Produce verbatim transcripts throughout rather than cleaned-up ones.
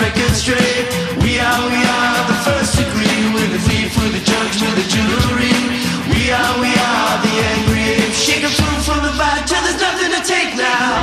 record straight. We are, we are the first degree. We're the thief, we're the judge, we're the jury. We are, we are the angry apes. Shake a fool from the back till there's nothing to take now.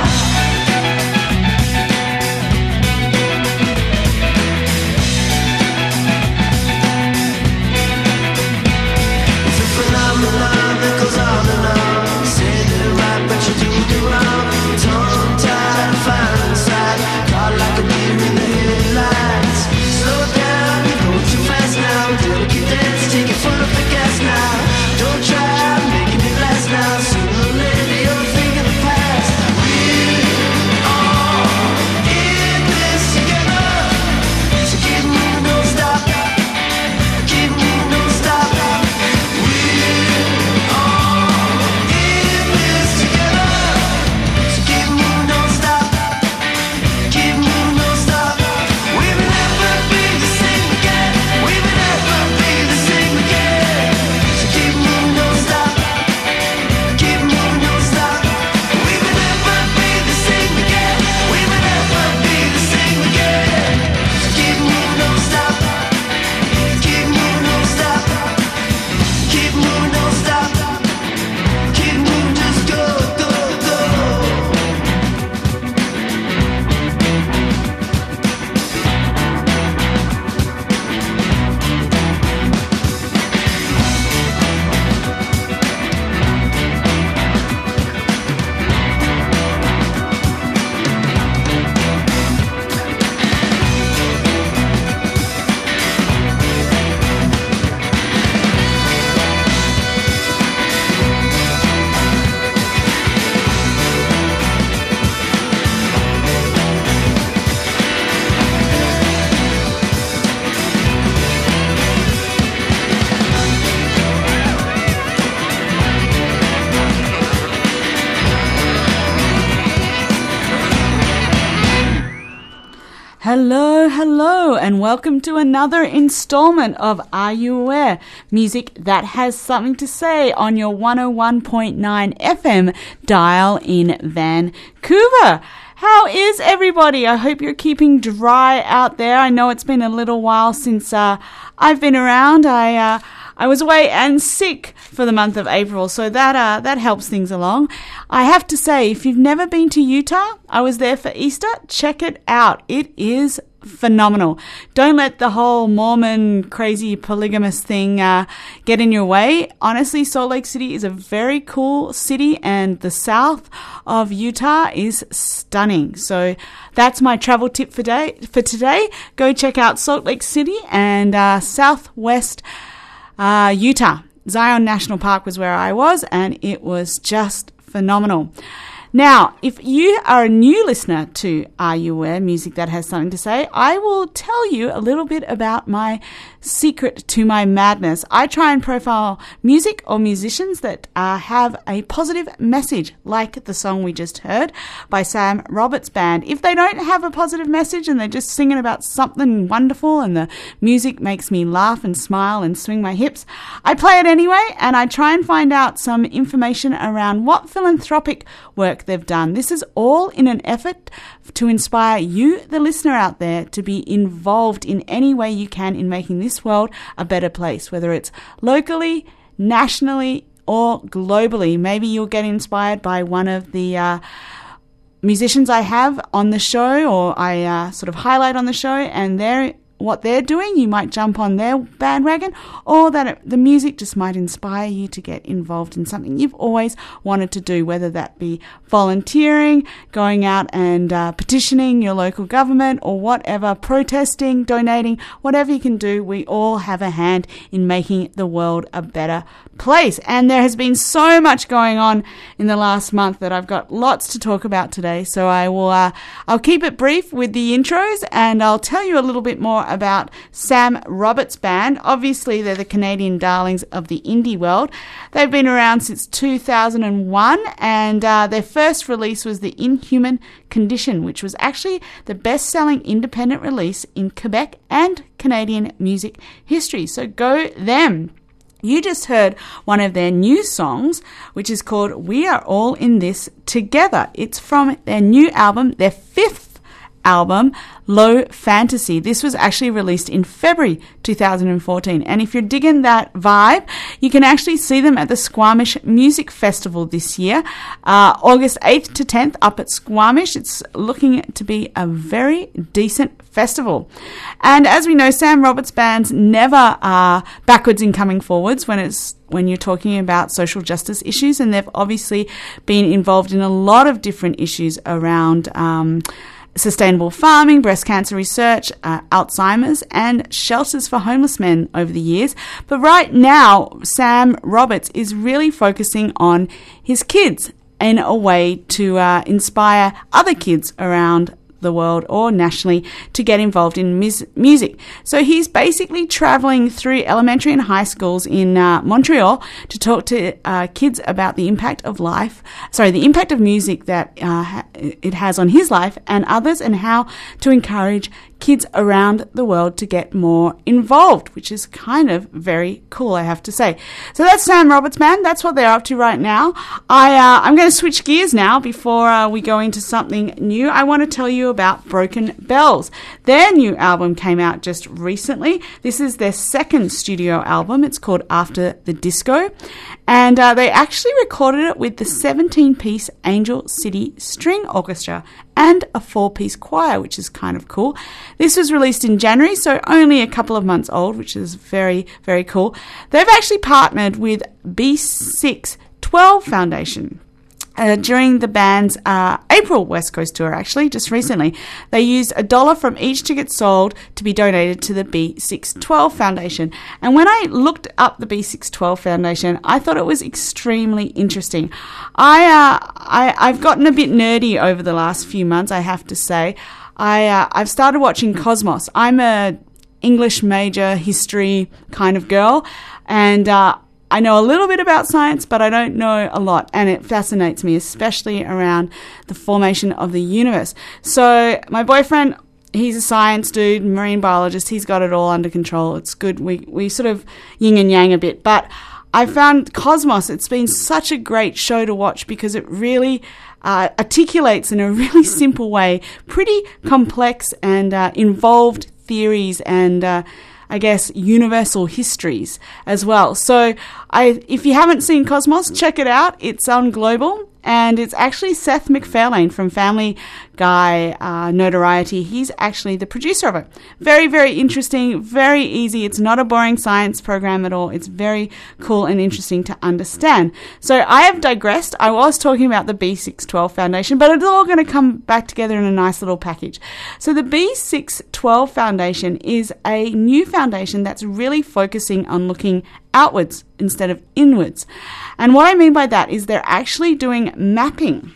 Hello, hello, and welcome to another installment of Are You Aware? Music that has something to say on your one oh one point nine F M dial in Vancouver. How is everybody? I hope you're keeping dry out there. I know it's been a little while since uh, I've been around. I uh, I was away and sick for the month of April, so that uh, that helps things along. I have to say, if you've never been to Utah, I was there for Easter. Check it out. It is phenomenal. Don't let the whole Mormon crazy polygamous thing uh, get in your way. Honestly, Salt Lake City is a very cool city, and the south of Utah is stunning. So that's my travel tip for day for today. Go check out Salt Lake City and uh, southwest uh, Utah. Zion National Park was where I was, and it was just phenomenal. Now, if you are a new listener to Are You Aware? Music that has something to say, I will tell you a little bit about my secret to my madness. I try and profile music or musicians that uh, have a positive message, like the song we just heard by Sam Roberts Band. If they don't have a positive message and they're just singing about something wonderful and the music makes me laugh and smile and swing my hips, I play it anyway, and I try and find out some information around what philanthropic work they've done. This is all in an effort to inspire you, the listener out there, to be involved in any way you can in making this world a better place, whether it's locally, nationally, or globally. Maybe you'll get inspired by one of the uh, musicians I have on the show, or I uh, sort of highlight on the show, and they're what they're doing. You might jump on their bandwagon, or that it, the music just might inspire you to get involved in something you've always wanted to do, whether that be volunteering, going out and uh, petitioning your local government, or whatever, protesting, donating, whatever you can do. We all have a hand in making the world a better place. And there has been so much going on in the last month that I've got lots to talk about today. So I will, uh, I'll keep it brief with the intros, and I'll tell you a little bit more about Sam Roberts Band. Obviously, they're the Canadian darlings of the indie world. They've been around since two thousand one, and uh, their first release was The Inhuman Condition, which was actually the best-selling independent release in Quebec and Canadian music history. So go them. You just heard one of their new songs, which is called We Are All in This Together. It's from their new album, their fifth album, Low Fantasy. This was actually released in February two thousand fourteen. And if you're digging that vibe, you can actually see them at the Squamish Music Festival this year, uh, August eighth to tenth up at Squamish. It's looking to be a very decent festival. And as we know, Sam Roberts bands never are backwards in coming forwards when it's when you're talking about social justice issues, and they've obviously been involved in a lot of different issues around um, sustainable farming, breast cancer research, uh, Alzheimer's, and shelters for homeless men over the years. But right now, Sam Roberts is really focusing on his kids in a way to uh, inspire other kids around the world or nationally to get involved in mus- music. So he's basically traveling through elementary and high schools in uh, Montreal to talk to uh, kids about the impact of life, sorry, the impact of music that uh, ha- it has on his life and others, and how to encourage kids around the world to get more involved, which is kind of very cool, I have to say. So that's Sam Roberts Band. That's what they're up to right now. I, uh, I'm going to switch gears now before uh, we go into something new. I want to tell you about Broken Bells. Their new album came out just recently. This is their second studio album. It's called After the Disco. And uh, they actually recorded it with the seventeen-piece Angel City String Orchestra and a four-piece choir, which is kind of cool. This was released in January, so only a couple of months old, which is very, very cool. They've actually partnered with B six twelve Foundation. Uh, during the band's uh, April West Coast tour, actually, just recently. They used a dollar from each ticket sold to be donated to the B six twelve Foundation. And when I looked up the B six twelve Foundation, I thought it was extremely interesting. I, uh, I, I've gotten a bit nerdy over the last few months, I have to say. I, uh, I've started watching Cosmos. I'm a English major history kind of girl, and uh, I know a little bit about science, but I don't know a lot, and it fascinates me, especially around the formation of the universe. So my boyfriend, he's a science dude, marine biologist. He's got it all under control. It's good. We we sort of yin and yang a bit, but I found Cosmos, it's been such a great show to watch because it really uh, articulates in a really simple way pretty complex and uh, involved theories and uh, I guess, universal histories as well. So I, if you haven't seen Cosmos, check it out. It's on Global, and it's actually Seth MacFarlane from Family Guy uh, notoriety. He's actually the producer of it. Very, very interesting, very easy. It's not a boring science program at all. It's very cool and interesting to understand. So I have digressed. I was talking about the B six twelve Foundation, but it's all going to come back together in a nice little package. So the B six twelve Foundation is a new foundation that's really focusing on looking outwards instead of inwards. And what I mean by that is they're actually doing mapping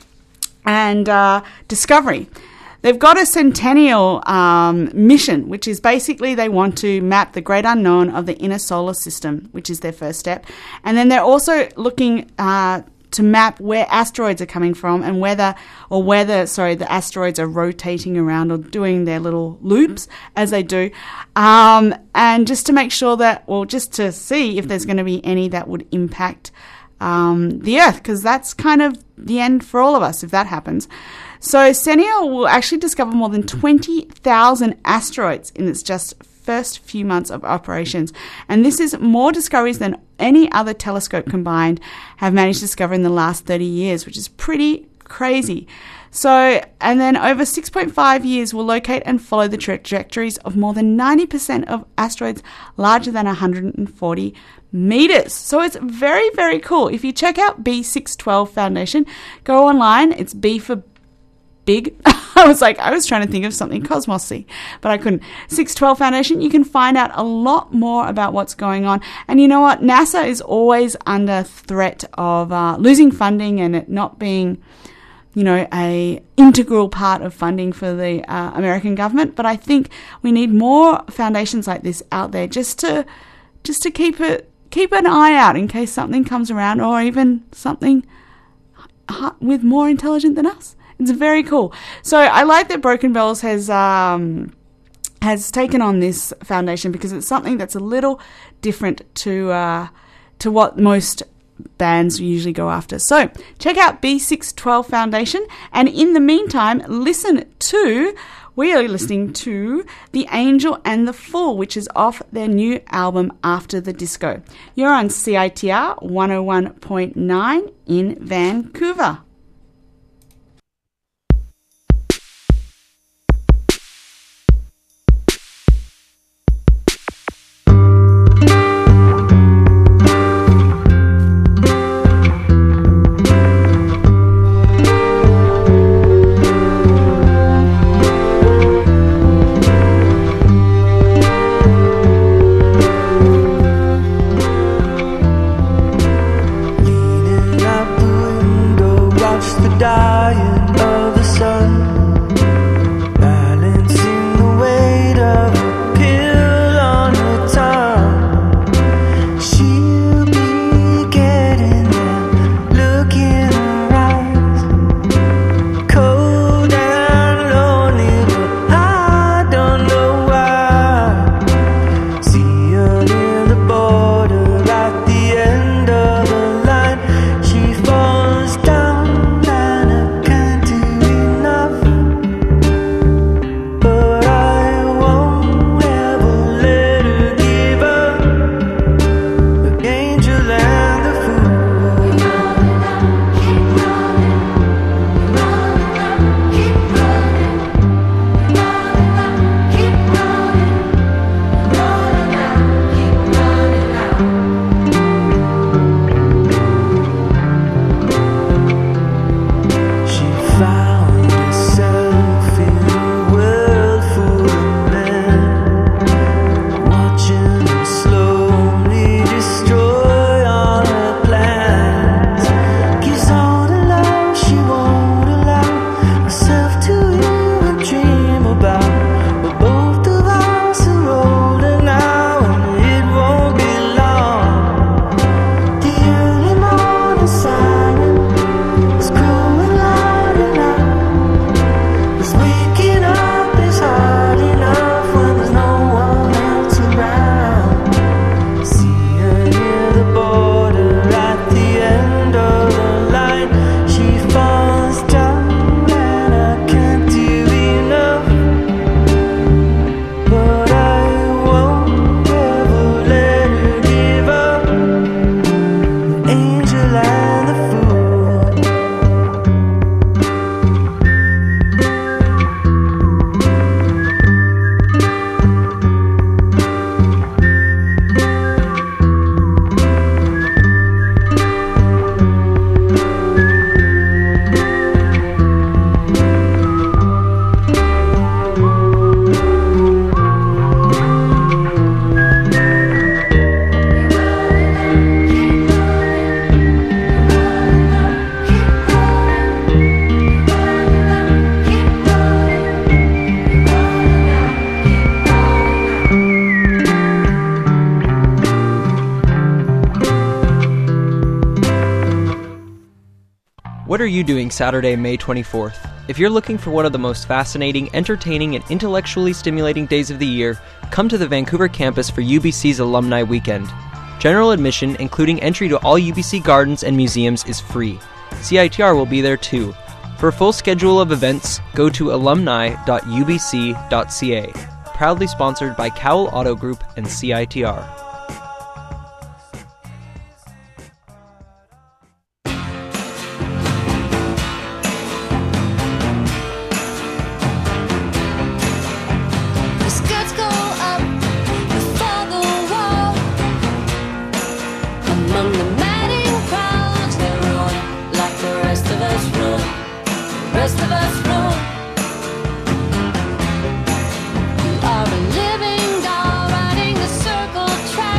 and uh, discovery. They've got a centennial um, mission, which is basically they want to map the great unknown of the inner solar system, which is their first step. And then they're also looking uh, to map where asteroids are coming from and whether, or whether, sorry, the asteroids are rotating around or doing their little loops as they do. Um, and just to make sure that, well, just to see if there's going to be any that would impact um, the Earth, because that's kind of the end for all of us if that happens. So Centennial will actually discover more than twenty thousand asteroids in its just first few months of operations. And this is more discoveries than any other telescope combined have managed to discover in the last thirty years, which is pretty crazy. So, and then over six point five years will locate and follow the trajectories of more than ninety percent of asteroids larger than one hundred forty meters. So it's very, very cool. If you check out B six twelve Foundation, go online. It's B for big. I was like, I was trying to think of something Cosmos-y, but I couldn't. six twelve Foundation, you can find out a lot more about what's going on. And you know what? NASA is always under threat of uh, losing funding and it not being, you know, a integral part of funding for the uh, American government. But I think we need more foundations like this out there just to just to keep it keep an eye out in case something comes around, or even something with more intelligent than us. It's very cool. So I like that Broken Bells has um, has taken on this foundation because it's something that's a little different to uh, to what most bands usually go after. So check out B six twelve Foundation, and in the meantime, listen to We are listening to The Angel and the Fool, which is off their new album After the Disco. You're on C I T R one oh one point nine in Vancouver. What are you doing Saturday, May twenty-fourth? If you're looking for one of the most fascinating, entertaining, and intellectually stimulating days of the year, come to the Vancouver campus for U B C's Alumni Weekend. General admission, including entry to all U B C gardens and museums, is free. C I T R will be there too. For a full schedule of events, go to alumni dot u b c dot c a. Proudly sponsored by Cowell Auto Group and C I T R. Living doll riding the circle track.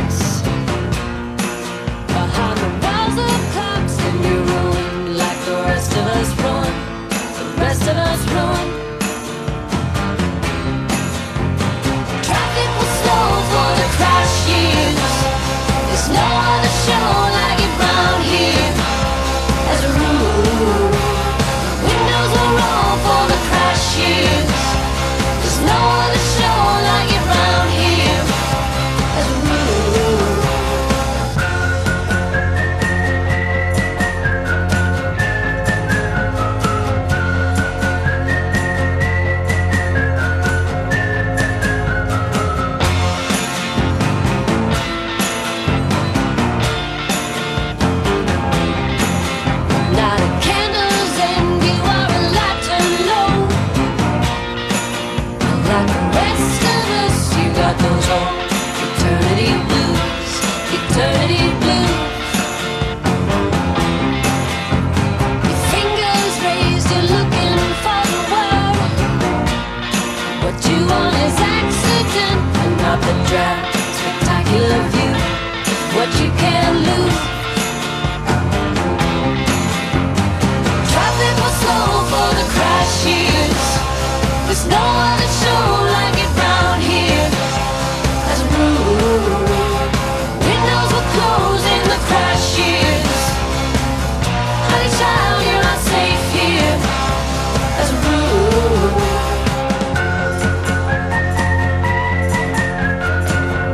like the rest of us. You got those old eternity blues, eternity blues. Your fingers raised, you're looking for the word. What you want is accident and not the drag. Spectacular view, what you can't lose. Traffic was slow for the crash years. There's no other show like it round here. As a rule, windows were closed in the crash years. Honey child, you're not safe here. As a rule.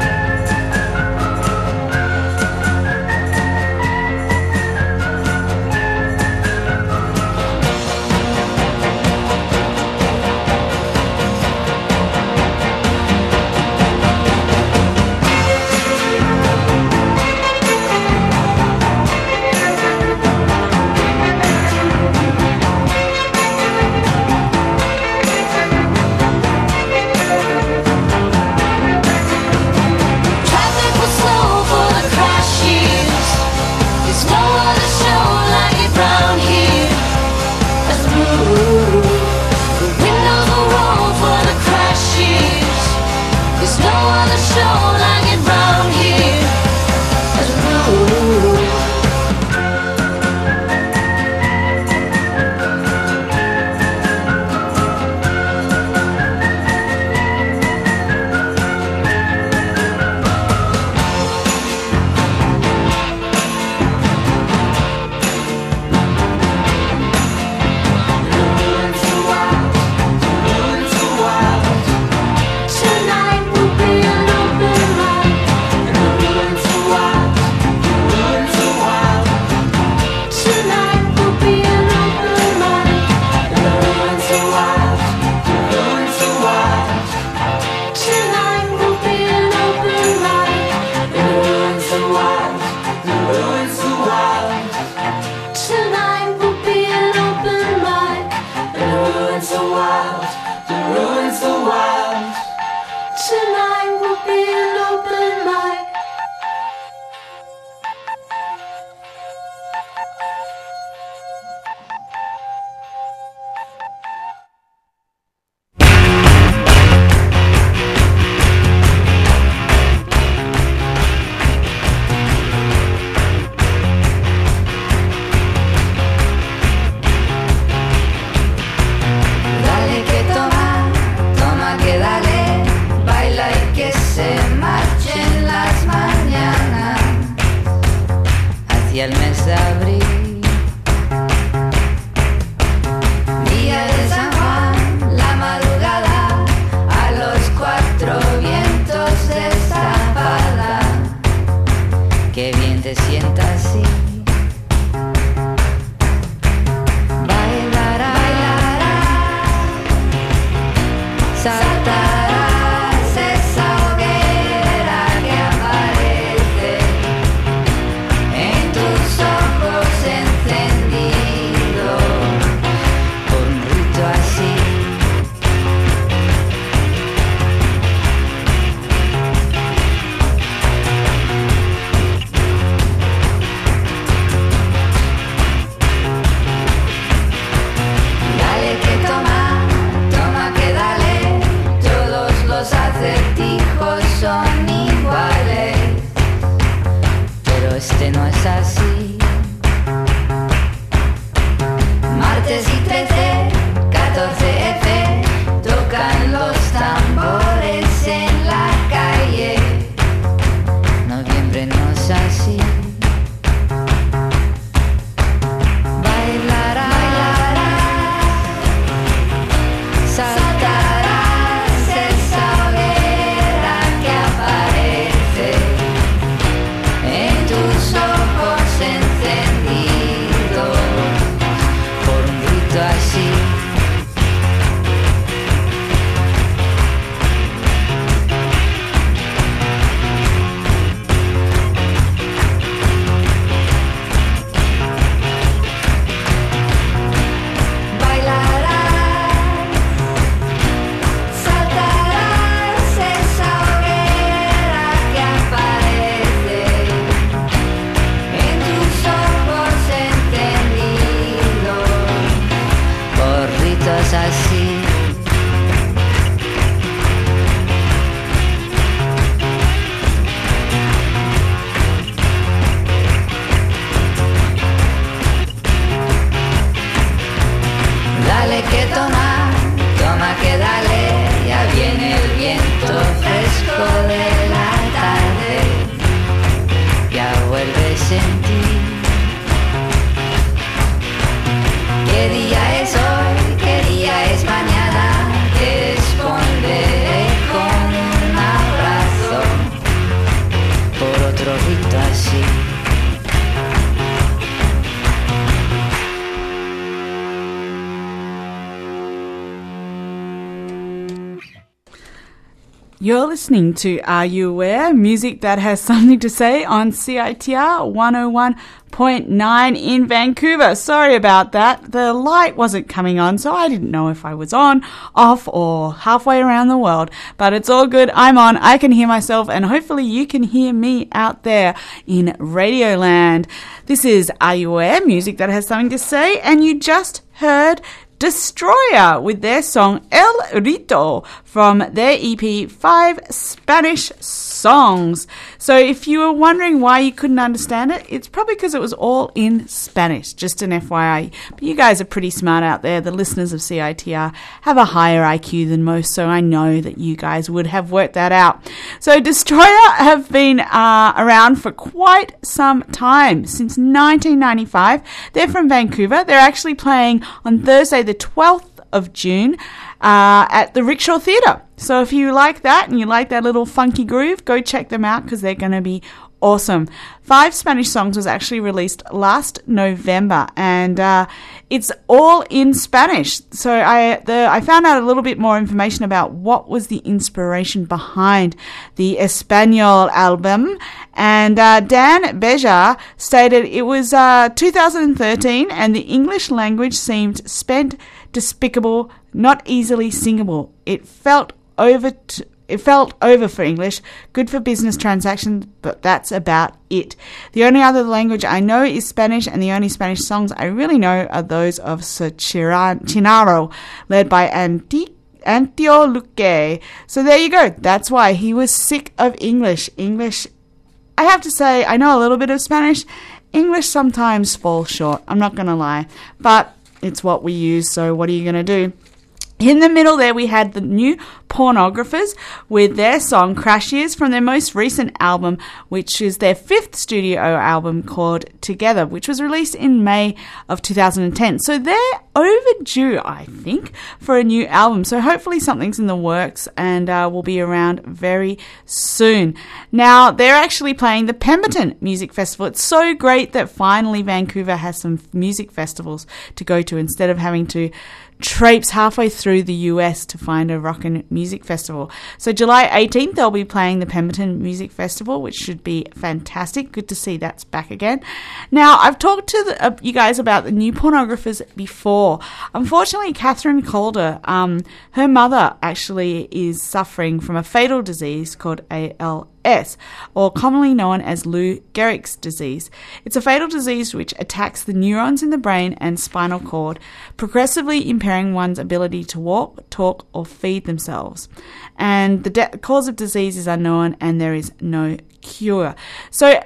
You're listening to Are You Aware? Music that has something to say on C I T R one oh one point nine in Vancouver. Sorry about that. The light wasn't coming on, so I didn't know if I was on, off, or halfway around the world. But it's all good. I'm on. I can hear myself, and hopefully you can hear me out there in Radioland. This is Are You Aware? Music that has something to say, and you just heard Destroyer with their song El Rito from their E P Five Spanish Songs. So if you were wondering why you couldn't understand it, it's probably because it was all in Spanish, just an F Y I. But you guys are pretty smart out there. The listeners of C I T R have a higher I Q than most, so I know that you guys would have worked that out. So Destroyer have been uh, around for quite some time, since nineteen ninety-five. They're from Vancouver. They're actually playing on Thursday the twelfth of June uh, at the Rickshaw Theatre. So if you like that and you like that little funky groove, go check them out because they're going to be awesome. Five Spanish Songs was actually released last November, and uh, it's all in Spanish. So I the I found out a little bit more information about what was the inspiration behind the Espanol album, and uh, Dan Beja stated it was uh, two thousand thirteen, and the English language seemed spent, despicable, not easily singable. It felt over. T- It felt over for English, good for business transactions, but that's about it. The only other language I know is Spanish, and the only Spanish songs I really know are those of Sir Chinaro, led by Anti- Antio Luque. So there you go. That's why he was sick of English. English, I have to say, I know a little bit of Spanish. English sometimes falls short. I'm not going to lie. But it's what we use, so what are you going to do? In the middle there, we had the New Pornographers with their song Crash Years from their most recent album, which is their fifth studio album called Together, which was released in May of two thousand ten. So they're overdue, I think, for a new album. So hopefully something's in the works and uh, will be around very soon. Now, they're actually playing the Pemberton Music Festival. It's so great that finally Vancouver has some music festivals to go to instead of having to traipse halfway through the U S to find a rockin' music festival. So July eighteenth, they'll be playing the Pemberton Music Festival, which should be fantastic. Good to see that's back again. Now, I've talked to the, uh, you guys about the New Pornographers before. Unfortunately, Catherine Calder, um, her mother actually is suffering from a fatal disease called A L S, or commonly known as Lou Gehrig's disease. It's a fatal disease which attacks the neurons in the brain and spinal cord, progressively impairing one's ability to walk, talk, or feed themselves. And the de- cause of disease is unknown, and there is no cure. So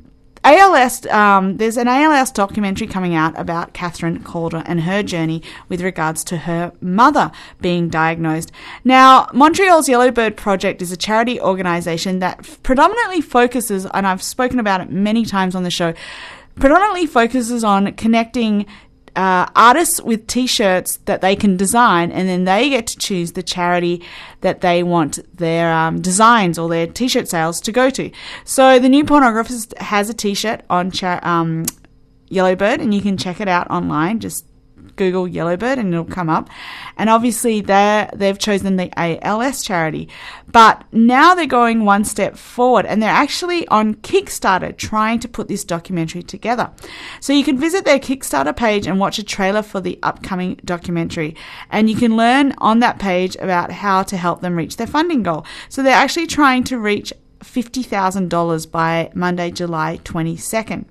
A L S, um, there's an A L S documentary coming out about Catherine Calder and her journey with regards to her mother being diagnosed. Now, Montreal's Yellowbird Project is a charity organisation that predominantly focuses, and I've spoken about it many times on the show, predominantly focuses on connecting Uh, artists with t-shirts that they can design, and then they get to choose the charity that they want their um, designs or their t-shirt sales to go to. So the New Pornographers has a t-shirt on cha- um, Yellowbird, and you can check it out online. Just Google Yellowbird and it'll come up. And obviously they they've chosen the A L S charity. But now they're going one step forward, and they're actually on Kickstarter trying to put this documentary together. So you can visit their Kickstarter page and watch a trailer for the upcoming documentary. And you can learn on that page about how to help them reach their funding goal. So they're actually trying to reach fifty thousand dollars by Monday, July twenty-second.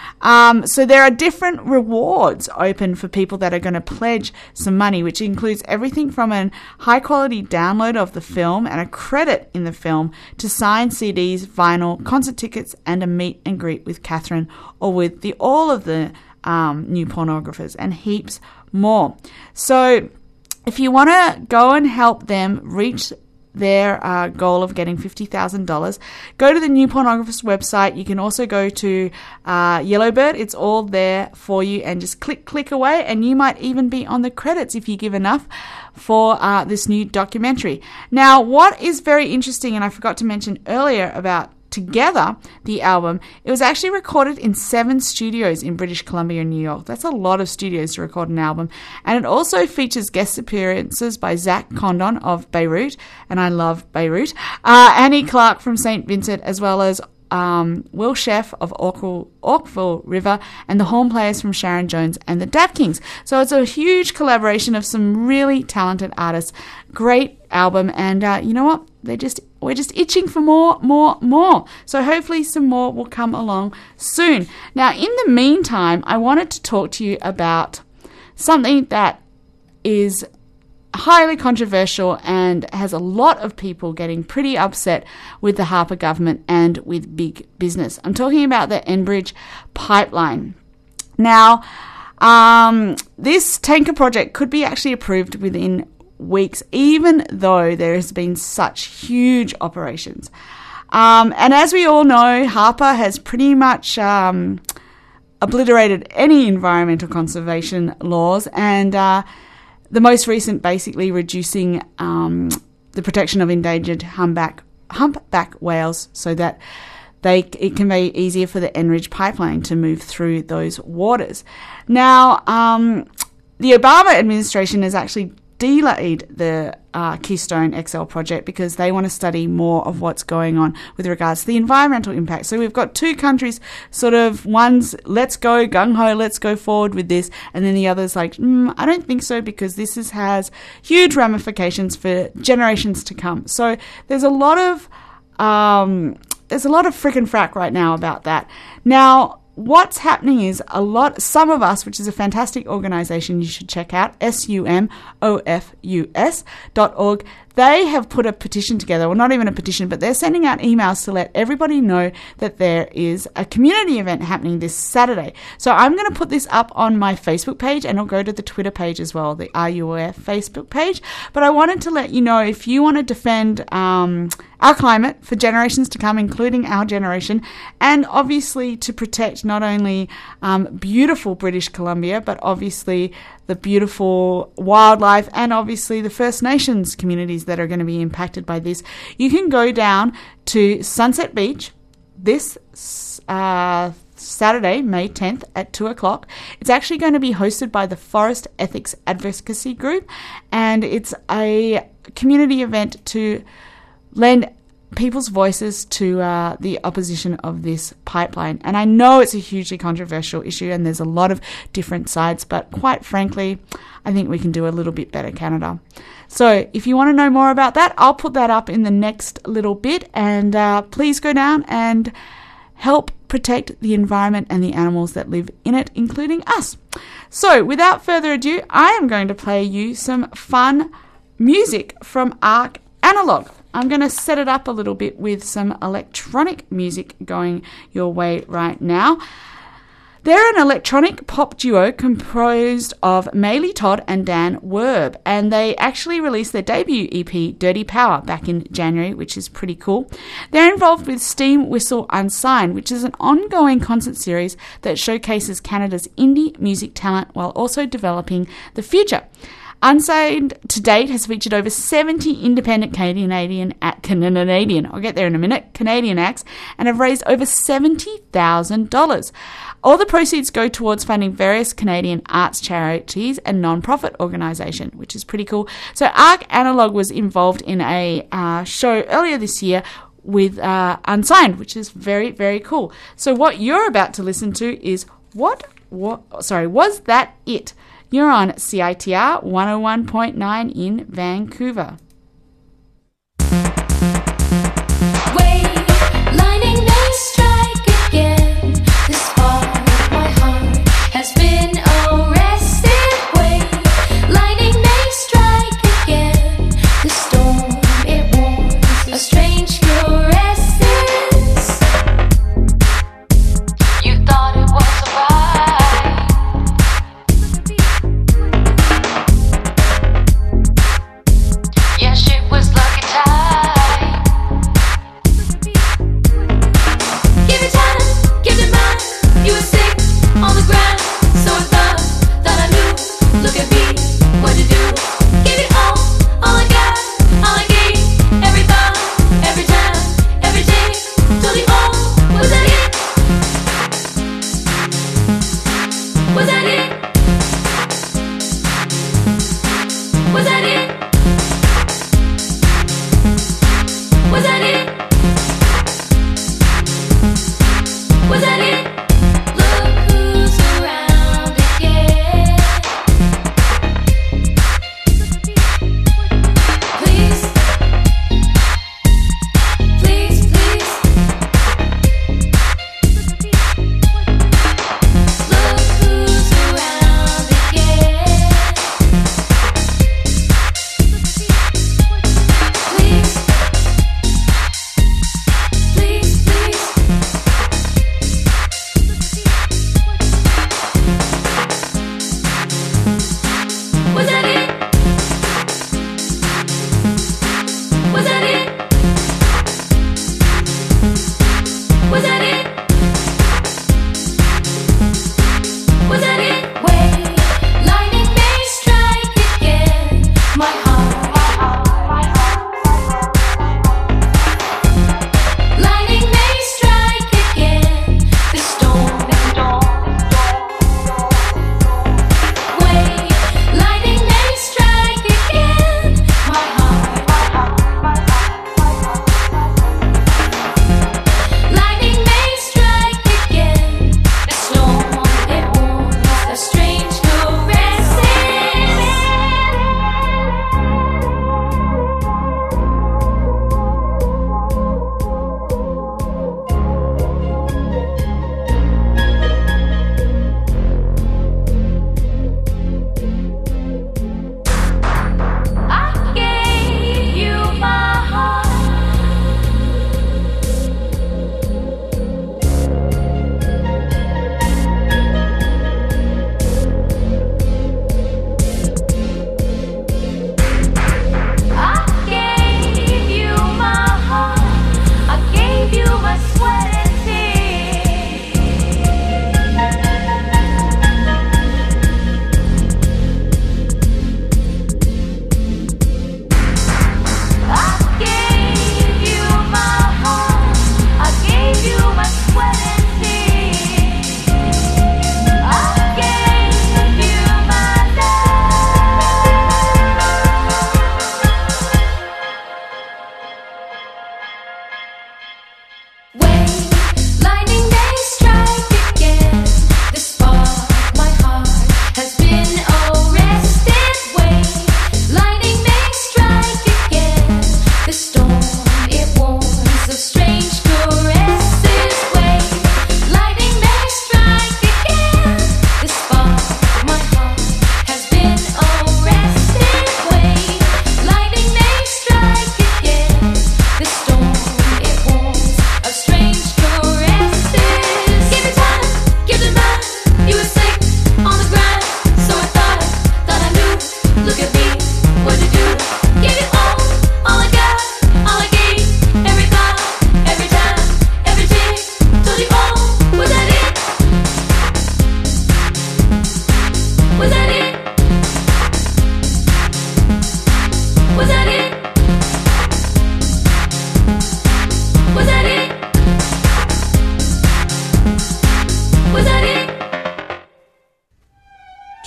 Um, so there are different rewards open for people that are going to pledge some money, which includes everything from a high-quality download of the film and a credit in the film to signed C Ds, vinyl, concert tickets, and a meet and greet with Catherine or with the all of the um, New Pornographers, and heaps more. So if you want to go and help them reach their uh, goal of getting fifty thousand dollars, go to the New Pornographers website. You can also go to uh, Yellowbird. It's all there for you, and just click, click away, and you might even be on the credits if you give enough for uh, this new documentary. Now, what is very interesting, and I forgot to mention earlier about together the album, it was actually recorded in seven studios in British Columbia and New York. That's a lot of studios to record an album. And it also features guest appearances by Zach Condon of Beirut, and I love Beirut, uh, Annie Clark from Saint Vincent, as well as Um, Will Sheff of Orkville, Orkville River, and the horn players from Sharon Jones and the Dap Kings. So it's a huge collaboration of some really talented artists. Great album, and uh, you know what? They just we're just itching for more, more, more. So hopefully some more will come along soon. Now, in the meantime, I wanted to talk to you about something that is highly controversial and has a lot of people getting pretty upset with the Harper government and with big business. I'm talking about the Enbridge pipeline. Now, um, this tanker project could be actually approved within weeks, even though there has been such huge operations. Um, and as we all know, Harper has pretty much um, obliterated any environmental conservation laws, and uh, the most recent basically reducing um, the protection of endangered humpback, humpback whales so that they it can be easier for the Enbridge pipeline to move through those waters. Now, um, the Obama administration has actually delayed the uh, Keystone X L project because they want to study more of what's going on with regards to the environmental impact. So we've got two countries, sort of, one's let's go gung-ho, let's go forward with this, and then the other's like, mm, I don't think so, because this is, has huge ramifications for generations to come. So there's a lot of um, there's a lot of frick and frack right now about that. Now, what's happening is a lot, some of us, which is a fantastic organisation you should check out, S U M O F U S dot org, they have put a petition together, well, not even a petition, but they're sending out emails to let everybody know that there is a community event happening this Saturday. So I'm going to put this up on my Facebook page, and I'll go to the Twitter page as well, the Are You Aware Facebook page. But I wanted to let you know, if you want to defend um, our climate for generations to come, including our generation, and obviously to protect not only um, beautiful British Columbia, but obviously the beautiful wildlife and obviously the First Nations communities that are going to be impacted by this, you can go down to Sunset Beach this uh, Saturday, May tenth at two o'clock. It's actually going to be hosted by the Forest Ethics Advocacy Group, and it's a community event to lend people's voices to uh, the opposition of this pipeline. And I know it's a hugely controversial issue and there's a lot of different sides, but quite frankly, I think we can do a little bit better, Canada. So if you want to know more about that, I'll put that up in the next little bit, and uh, please go down and help protect the environment and the animals that live in it, including us. So without further ado, I am going to play you some fun music from Arc Analog. I'm going to set it up a little bit with some electronic music going your way right now. They're an electronic pop duo composed of Maylee Todd and Dan Werb, and they actually released their debut E P, Dirty Power, back in January, which is pretty cool. They're involved with Steam Whistle Unsigned, which is an ongoing concert series that showcases Canada's indie music talent while also developing the future. Unsigned to date has featured over seventy independent Canadian, Canadian, I'll get there in a minute, Canadian acts, and have raised over seventy thousand dollars. All the proceeds go towards funding various Canadian arts charities and non-profit organisations, which is pretty cool. So Arc Analog was involved in a uh, show earlier this year with uh, Unsigned, which is very, very cool. So what you're about to listen to is what, what sorry, Was That It? You're on C I T R one oh one point nine in Vancouver. Lightning may strike again. This far, my heart has been arrested. Wait, lightning may strike again. The storm, it warms a strange fluorescence. You thought it was a vibe. Yeah.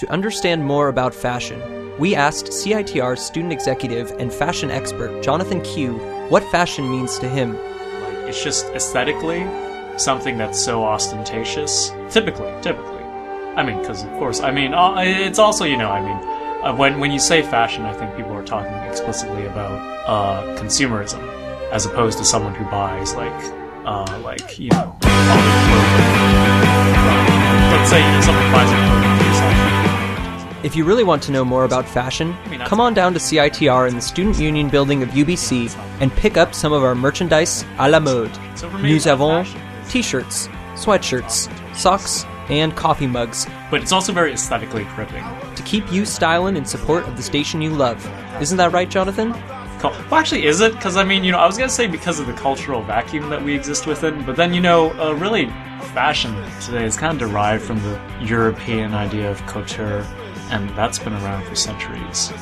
To understand more about fashion, we asked C I T R student executive and fashion expert Jonathan Q what fashion means to him. Like, it's just aesthetically something that's so ostentatious. Typically, typically. I mean, because of course, I mean, uh, it's also, you know, I mean, uh, when when you say fashion, I think people are talking explicitly about uh, consumerism, as opposed to someone who buys like, uh, like you know, other clothing. From, let's say you know someone buys a clothing for yourself. If you really want to know more about fashion, come on down to C I T R in the Student Union building of U B C and pick up some of our merchandise à la mode. Nous avons t-shirts, sweatshirts, socks, and coffee mugs. But it's also very aesthetically gripping. To keep you styling in support of the station you love. Isn't that right, Jonathan? Well, actually, is it? Because, I mean, you know, I was going to say because of the cultural vacuum that we exist within, but then, you know, uh, really, fashion today is kind of derived from the European idea of couture, and that's been around for centuries.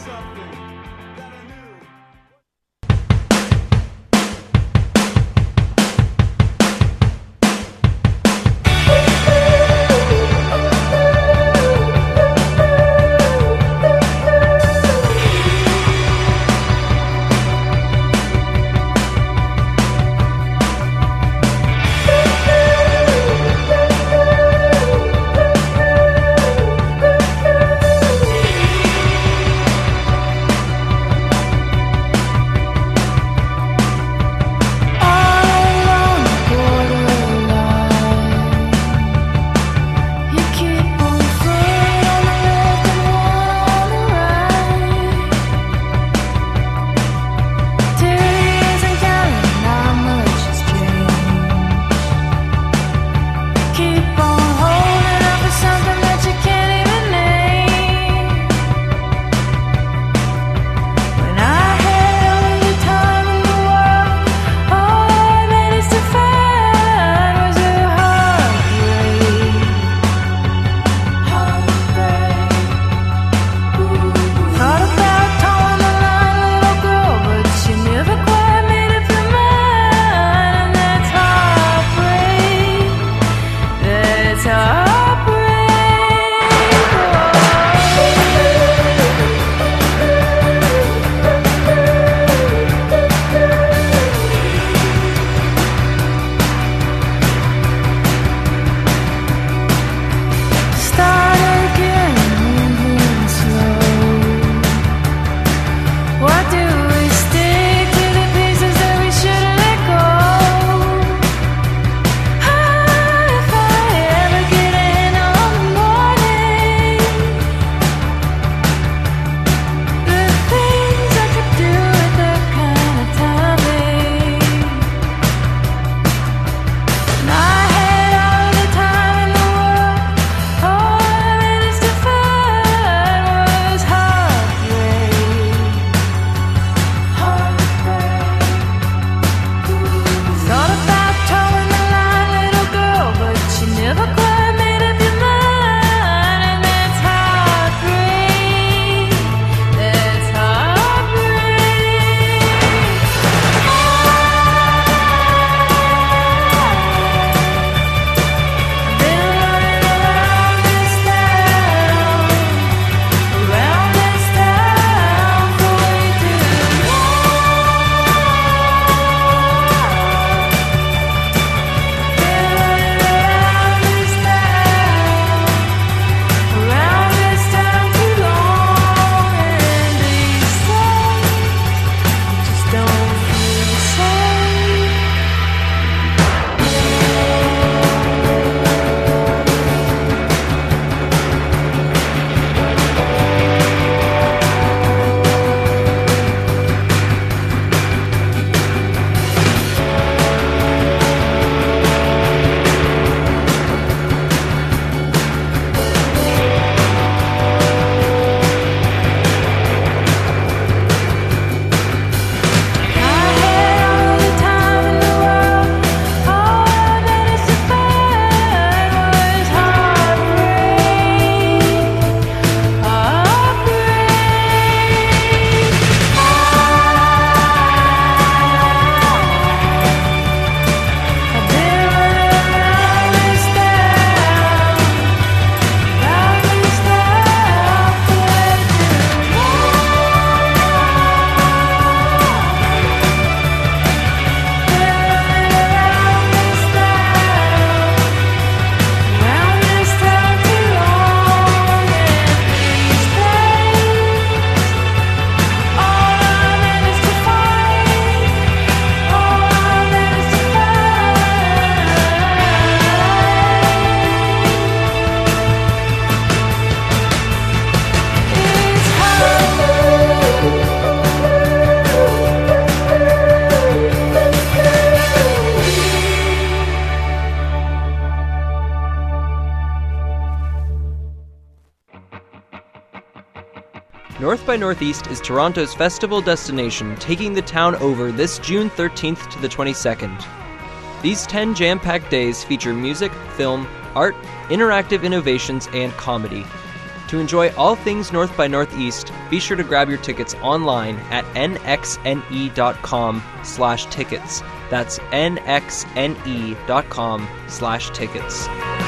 North by Northeast is Toronto's festival destination, taking the town over this June thirteenth to the twenty-second. These ten jam-packed days feature music, film, art, interactive innovations, and comedy. To enjoy all things North by Northeast, be sure to grab your tickets online at nxne.com slash tickets. That's nxne.com slash tickets.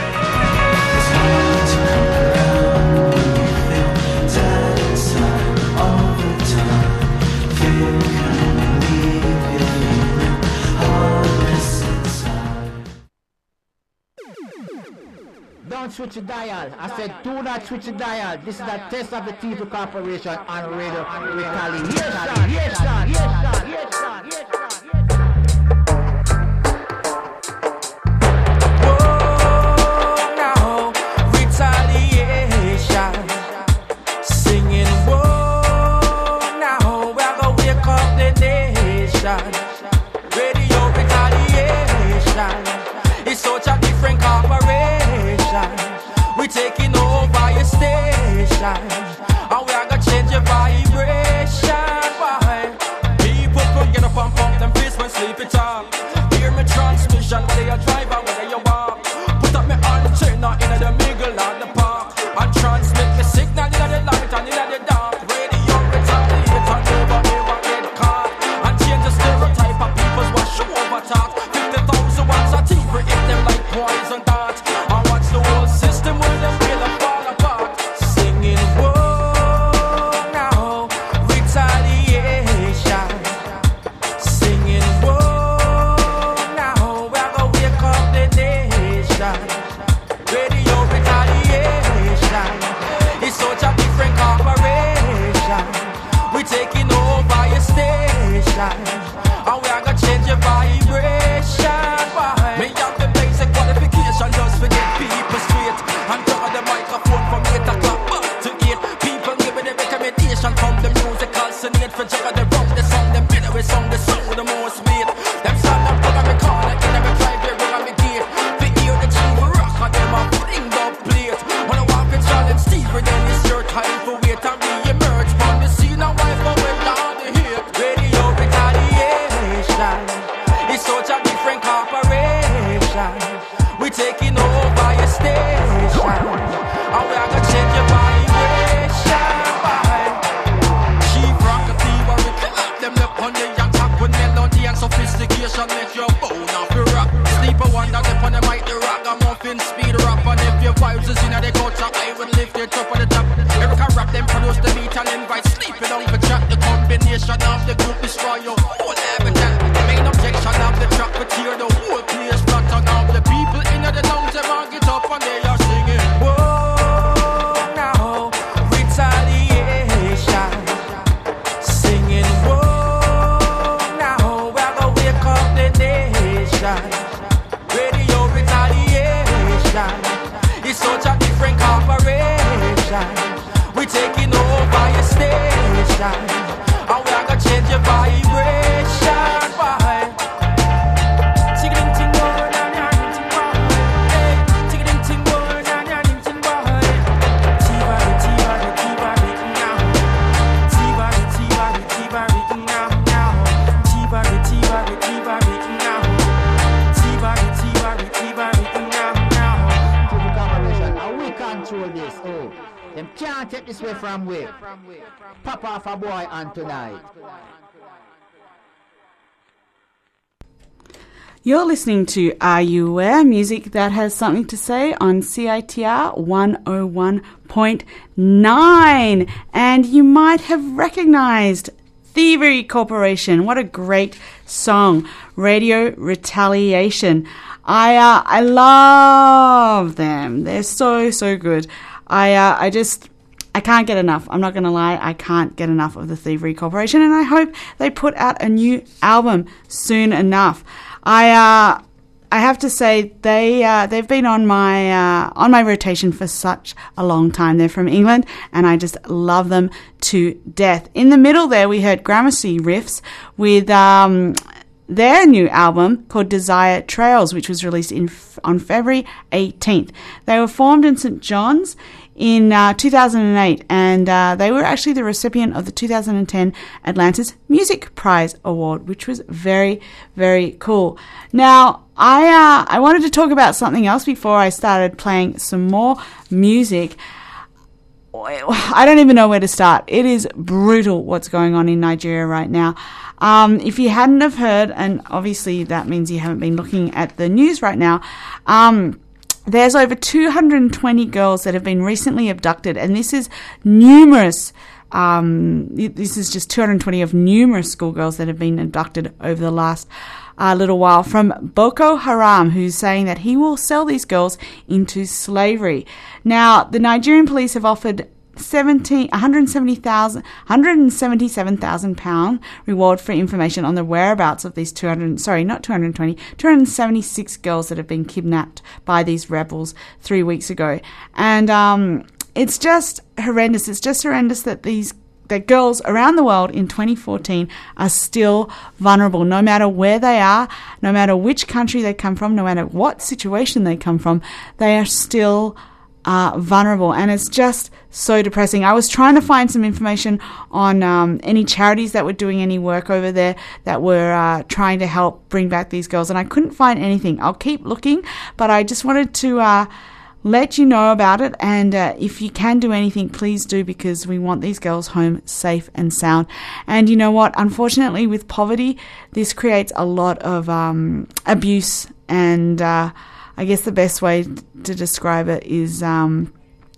Don't switch the dial. I said do not switch the dial. This is a test of the T two Corporation on Radio Retaliation. Yes, sir. Yes, sir. Yes, sir. Yes, sir. Yes, sir. Whoa, now, retaliation. Singing, whoa, now, we're gonna wake up the nation. Radio Retaliation. It's such a different corporation. We taking over your station, and we are gonna change your vibration. Why? People could get up and pump them face when sleep it up. Hear me transmission, whether you drive or whether you walk. Put up me antenna in the middle of the park and transmit the signal in the light and in the dark. Radio Retaliator never ever get caught and change the stereotype of people's wash over talk. Fifty thousand watts of T V hit them like poison darts. And watch the whole system when them will fall apart. Singing, whoa, now, retaliation. Singing, whoa, now, we're gonna wake up the nation. Radio Retaliation. It's such a different corporation. We taking over your station, and we are gonna change your vibration. Why? Me have the basic qualification just to get people straight. And cover the microphone from eight o'clock back to eight. People give me the recommendation from the musical senate. For juggle the rock, the song, the middle, the song, the song with the most weight. Them stand up, cover me corner, in every drive, they run on me gate. They hear the tune we rock, and them a putting up plate. When I walk in Charlotte Steve, then it's your time for wait and re-emerge from the scene and wipe away down the hate. Radio Retaliation. It's such a different corporation. We taking over your station, and we are gonna change your vibration. Why? Chief Rocketeer, we kill up them left on the young top with melody and sophistication. Make your bone off the rock. Sleeper wonder up on the mic, the rock, I'm muffin speed rap. And if your vibes is in the culture, I will lift it up on the top. Erica rap them produce the beat and invite sleeping on the chat. The combination of the group destroy your whole habitat. The main objection of the track for tear the whole place flat. And all the people in the lungs, them all get up and they are singing. Whoa, now, retaliation. Singing, whoa, now, we're gonna wake up the nation. Radio Retaliation. It's such a different corporation. We taking over your station, and we are gonna change your vibration. Why? Ting-a-ding-ting, boy, na-na-ding-ting, boy. Hey, ting-a-ding-ting, boy, na-na-ding-ting, boy. T-body, T-body, T-body, now. T-body, T-body, T-body, now, now. T-body, T-body, T-body, now. T-body, T-body, T-body, now, now. To the Corporation, and we control this. Oh, them can't take this way from we. Pop off a boy on tonight. You're listening to Are You Aware? Music that has something to say on C I T R one oh one point nine. And you might have recognized Thievery Corporation. What a great song. Radio Retaliation. I uh, I love them. They're so, so good. I uh, I just... I can't get enough. I'm not going to lie. I can't get enough of the Thievery Corporation, and I hope they put out a new album soon enough. I uh, I have to say they uh, they've been on my uh, on my rotation for such a long time. They're from England, and I just love them to death. In the middle there, we heard Gramercy Riffs with um, their new album called Desire Trails, which was released in on February eighteenth. They were formed in Saint John's in uh, two thousand eight, and uh, they were actually the recipient of the two thousand ten Atlantis Music Prize Award, which was very, very cool. Now, I uh, I wanted to talk about something else before I started playing some more music. I don't even know where to start. It is brutal what's going on in Nigeria right now. Um, if you hadn't have heard, and obviously that means you haven't been looking at the news right now, um, there's over two hundred twenty girls that have been recently abducted, and this is numerous. Um, this is just two hundred twenty of numerous schoolgirls that have been abducted over the last uh, little while from Boko Haram, who's saying that he will sell these girls into slavery. Now, the Nigerian police have offered one hundred seventy-seven thousand pound reward for information on the whereabouts of these two hundred, sorry, not two hundred twenty, two hundred seventy-six girls that have been kidnapped by these rebels three weeks ago. And um, it's just horrendous. It's just horrendous that these that girls around the world in twenty fourteen are still vulnerable, no matter where they are, no matter which country they come from, no matter what situation they come from, they are still Uh, vulnerable, and it's just so depressing. I was trying to find some information on um, any charities that were doing any work over there that were uh, trying to help bring back these girls, and I couldn't find anything. I'll keep looking, but I just wanted to uh, let you know about it, and uh, if you can do anything, please do, because we want these girls home safe and sound. And you know what? Unfortunately, with poverty, this creates a lot of um, abuse, and uh, I guess the best way to describe it is um,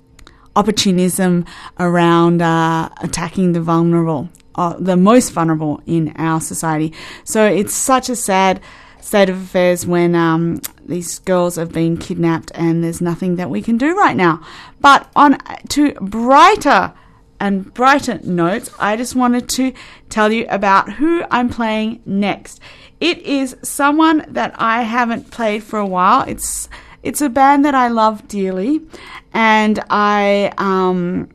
opportunism around uh, attacking the vulnerable, uh, the most vulnerable in our society. So it's such a sad state of affairs when um, these girls have been kidnapped and there's nothing that we can do right now. But on to brighter and brighter notes, I just wanted to tell you about who I'm playing next. It is someone that I haven't played for a while. It's it's a band that I love dearly, and I um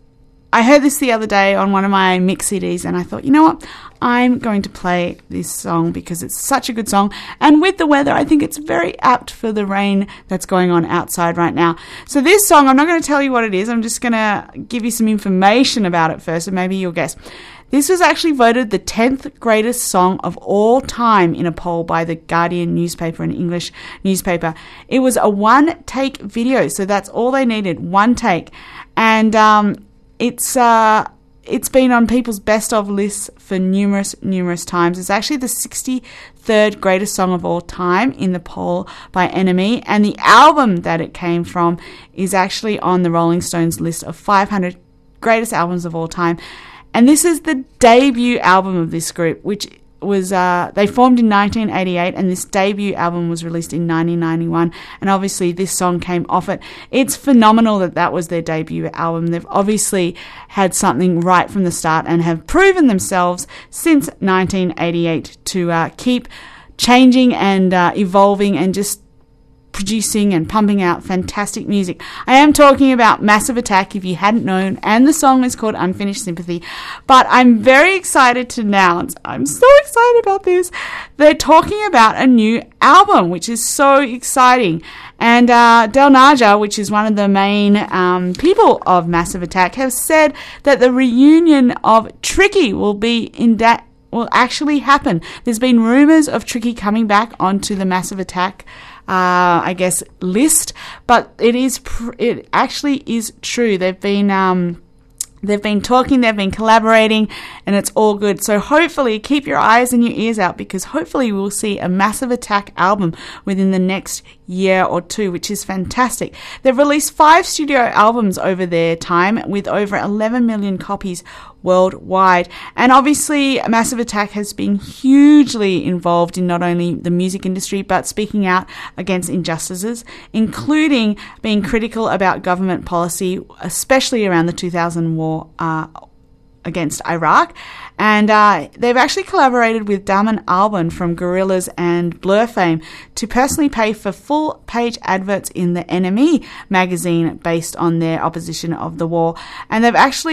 I heard this the other day on one of my mix C Ds, and I thought, you know what, I'm going to play this song because it's such a good song, and with the weather, I think it's very apt for the rain that's going on outside right now. So this song, I'm not going to tell you what it is. I'm just going to give you some information about it first, and maybe you'll guess. This was actually voted the tenth greatest song of all time in a poll by the Guardian newspaper, an English newspaper. It was a one-take video, so that's all they needed, one take. And um, it's uh, it's been on people's best-of lists for numerous, numerous times. It's actually the sixty-third greatest song of all time in the poll by N M E, and the album that it came from is actually on the Rolling Stones list of five hundred greatest albums of all time. And this is the debut album of this group, which was, uh, they formed in nineteen eighty-eight, and this debut album was released in nineteen ninety-one, and obviously this song came off it. It's phenomenal that that was their debut album. They've obviously had something right from the start and have proven themselves since nineteen eighty-eight to uh, keep changing and uh, evolving and just producing and pumping out fantastic music. I am talking about Massive Attack, if you hadn't known, and the song is called Unfinished Sympathy. But I'm very excited to announce, I'm so excited about this, they're talking about a new album, which is so exciting. And uh, Del Naja, which is one of the main um, people of Massive Attack, have said that the reunion of Tricky will be in that will actually happen. There's been rumours of Tricky coming back onto the Massive Attack Uh, I guess list, but it is pr- it actually is true. They've been um, they've been talking, they've been collaborating, and it's all good. So hopefully, keep your eyes and your ears out, because hopefully we'll see a Massive Attack album within the next year or two, which is fantastic. They've released five studio albums over their time with over eleven million copies worldwide. And obviously, Massive Attack has been hugely involved in not only the music industry, but speaking out against injustices, including being critical about government policy, especially around the two thousand war uh, against Iraq. And uh, they've actually collaborated with Damon Albarn from Gorillaz and Blur fame to personally pay for full-page adverts in the N M E magazine based on their opposition of the war. And they've actually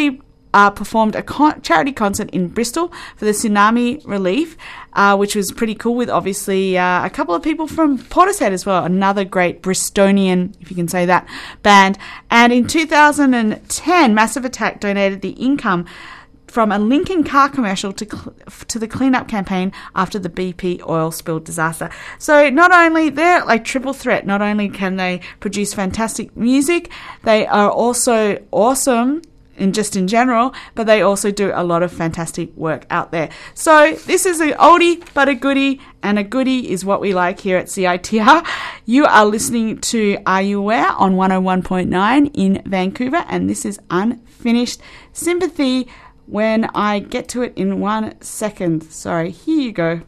uh, performed a con- charity concert in Bristol for the tsunami relief, uh, which was pretty cool, with obviously uh, a couple of people from Portishead as well, another great Bristonian, if you can say that, band. And in two thousand ten, Massive Attack donated the income from a Lincoln car commercial to cl- to the cleanup campaign after the B P oil spill disaster. So not only they're like triple threat, not only can they produce fantastic music, they are also awesome in just in general, but they also do a lot of fantastic work out there. So this is an oldie but a goodie, and a goodie is what we like here at C I T R. You are listening to Are You Aware on one oh one point nine in Vancouver, and this is Unfinished Sympathy. When I get to it in one second. Sorry, here you go.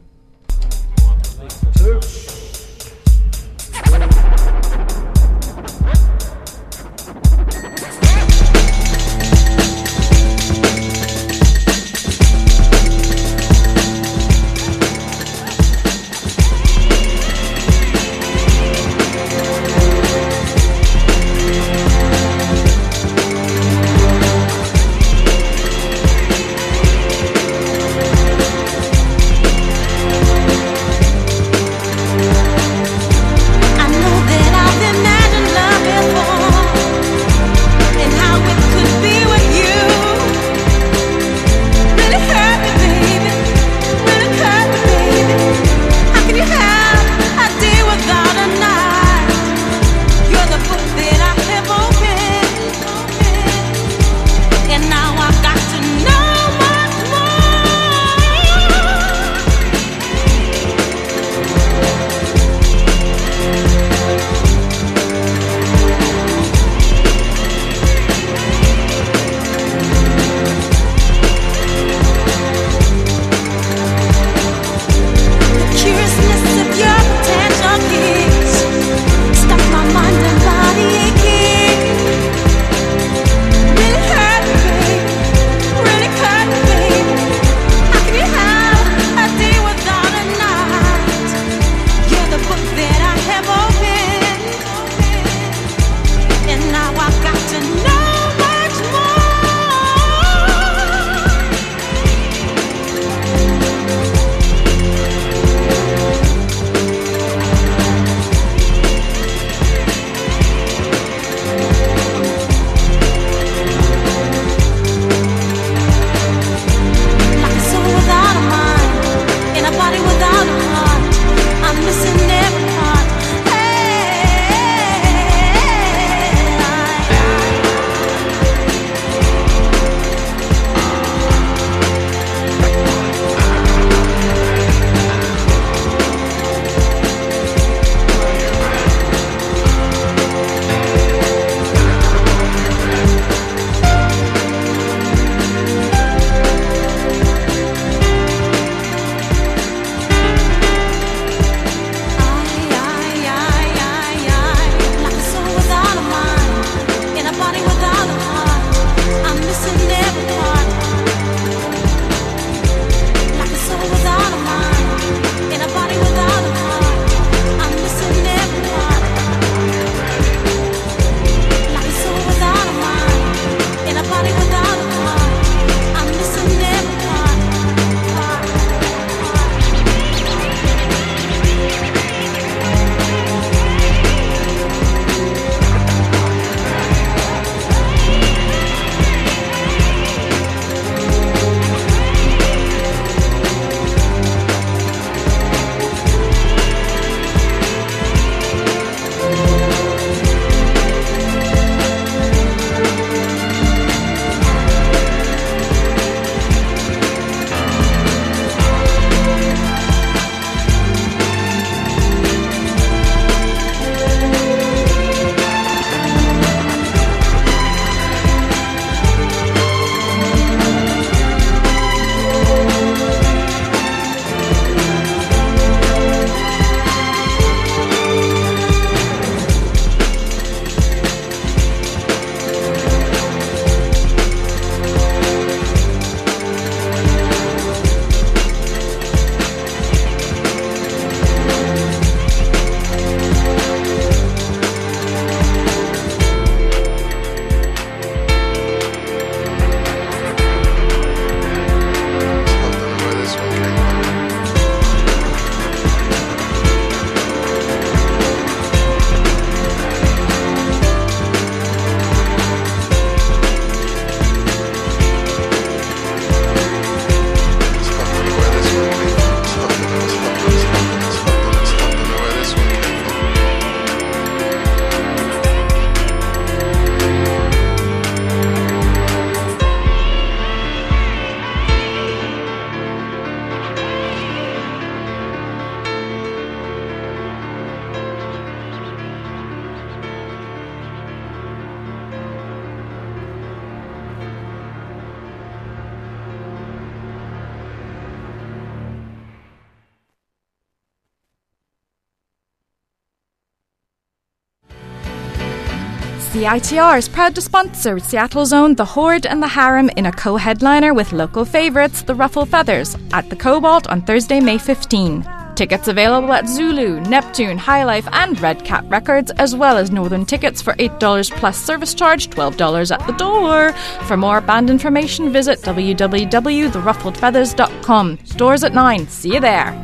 C I T R is proud to sponsor Seattle's own The Horde and the Harem in a co-headliner with local favourites The Ruffled Feathers at the Cobalt on Thursday, May fifteenth. Tickets available at Zulu, Neptune, High Life and Red Cat Records, as well as Northern tickets for eight dollars plus service charge, twelve dollars at the door. For more band information, visit w w w dot the ruffled feathers dot com. Doors at nine. See you there.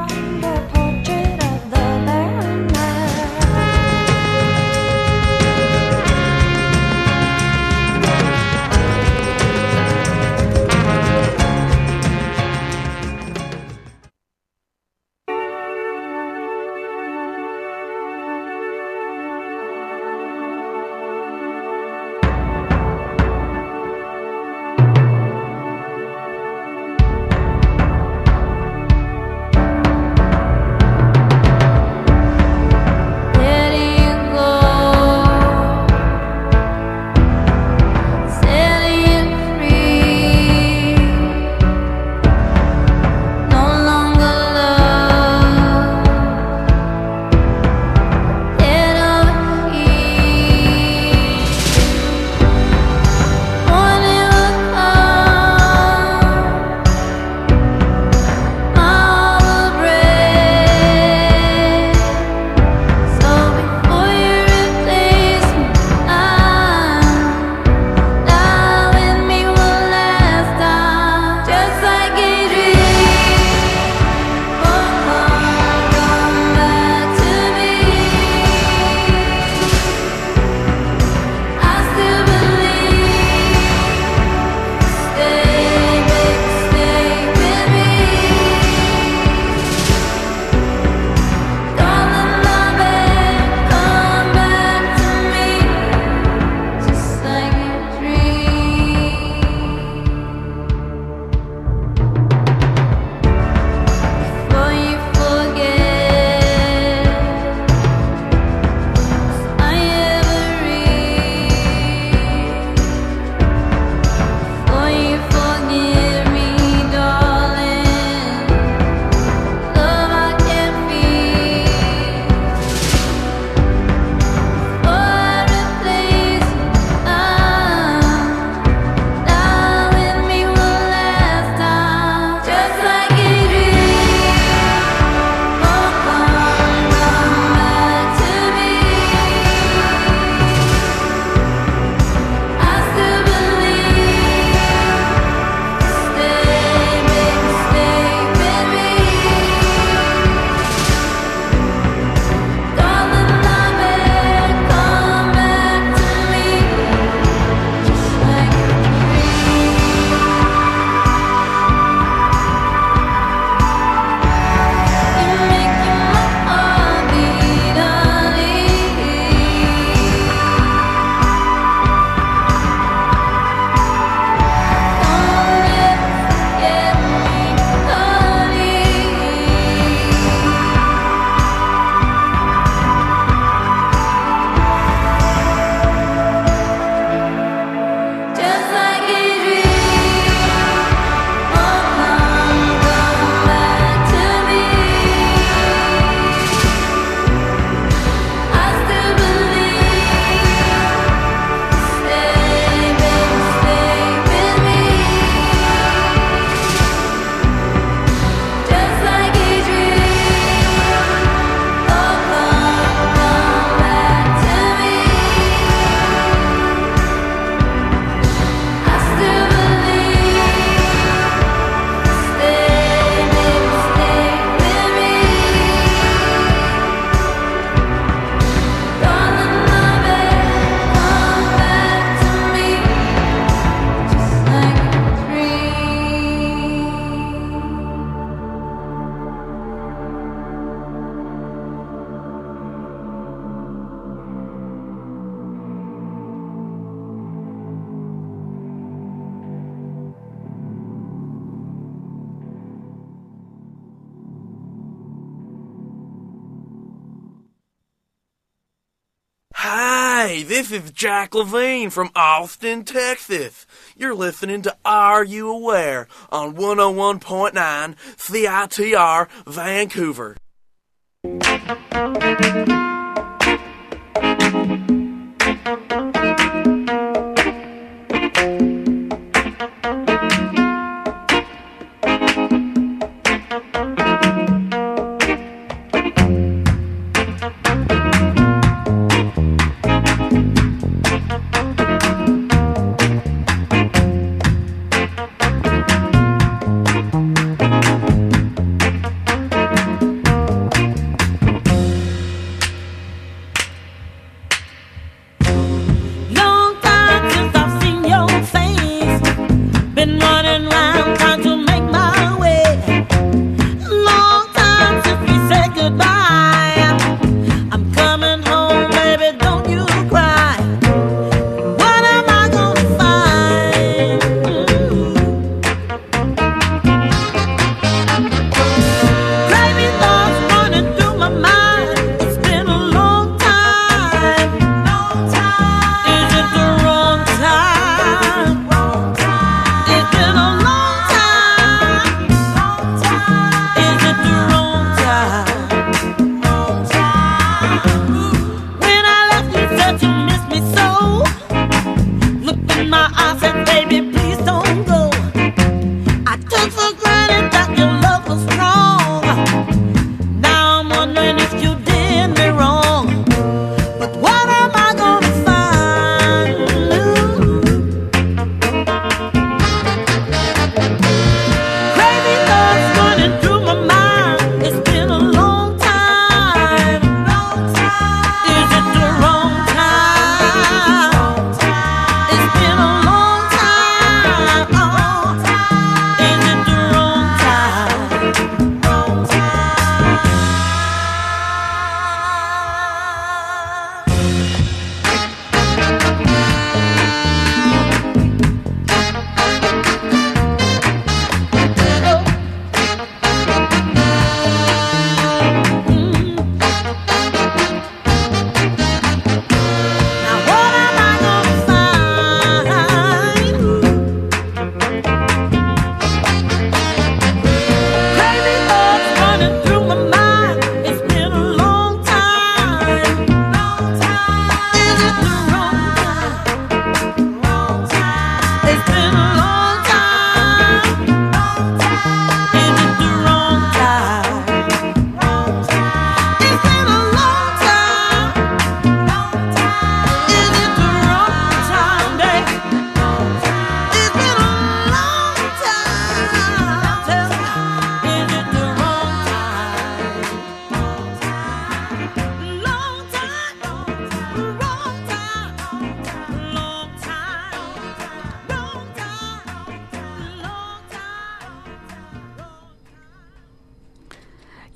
Hi, this is Jack Levine from Austin, Texas. You're listening to Are You Aware on one oh one point nine C I T R Vancouver.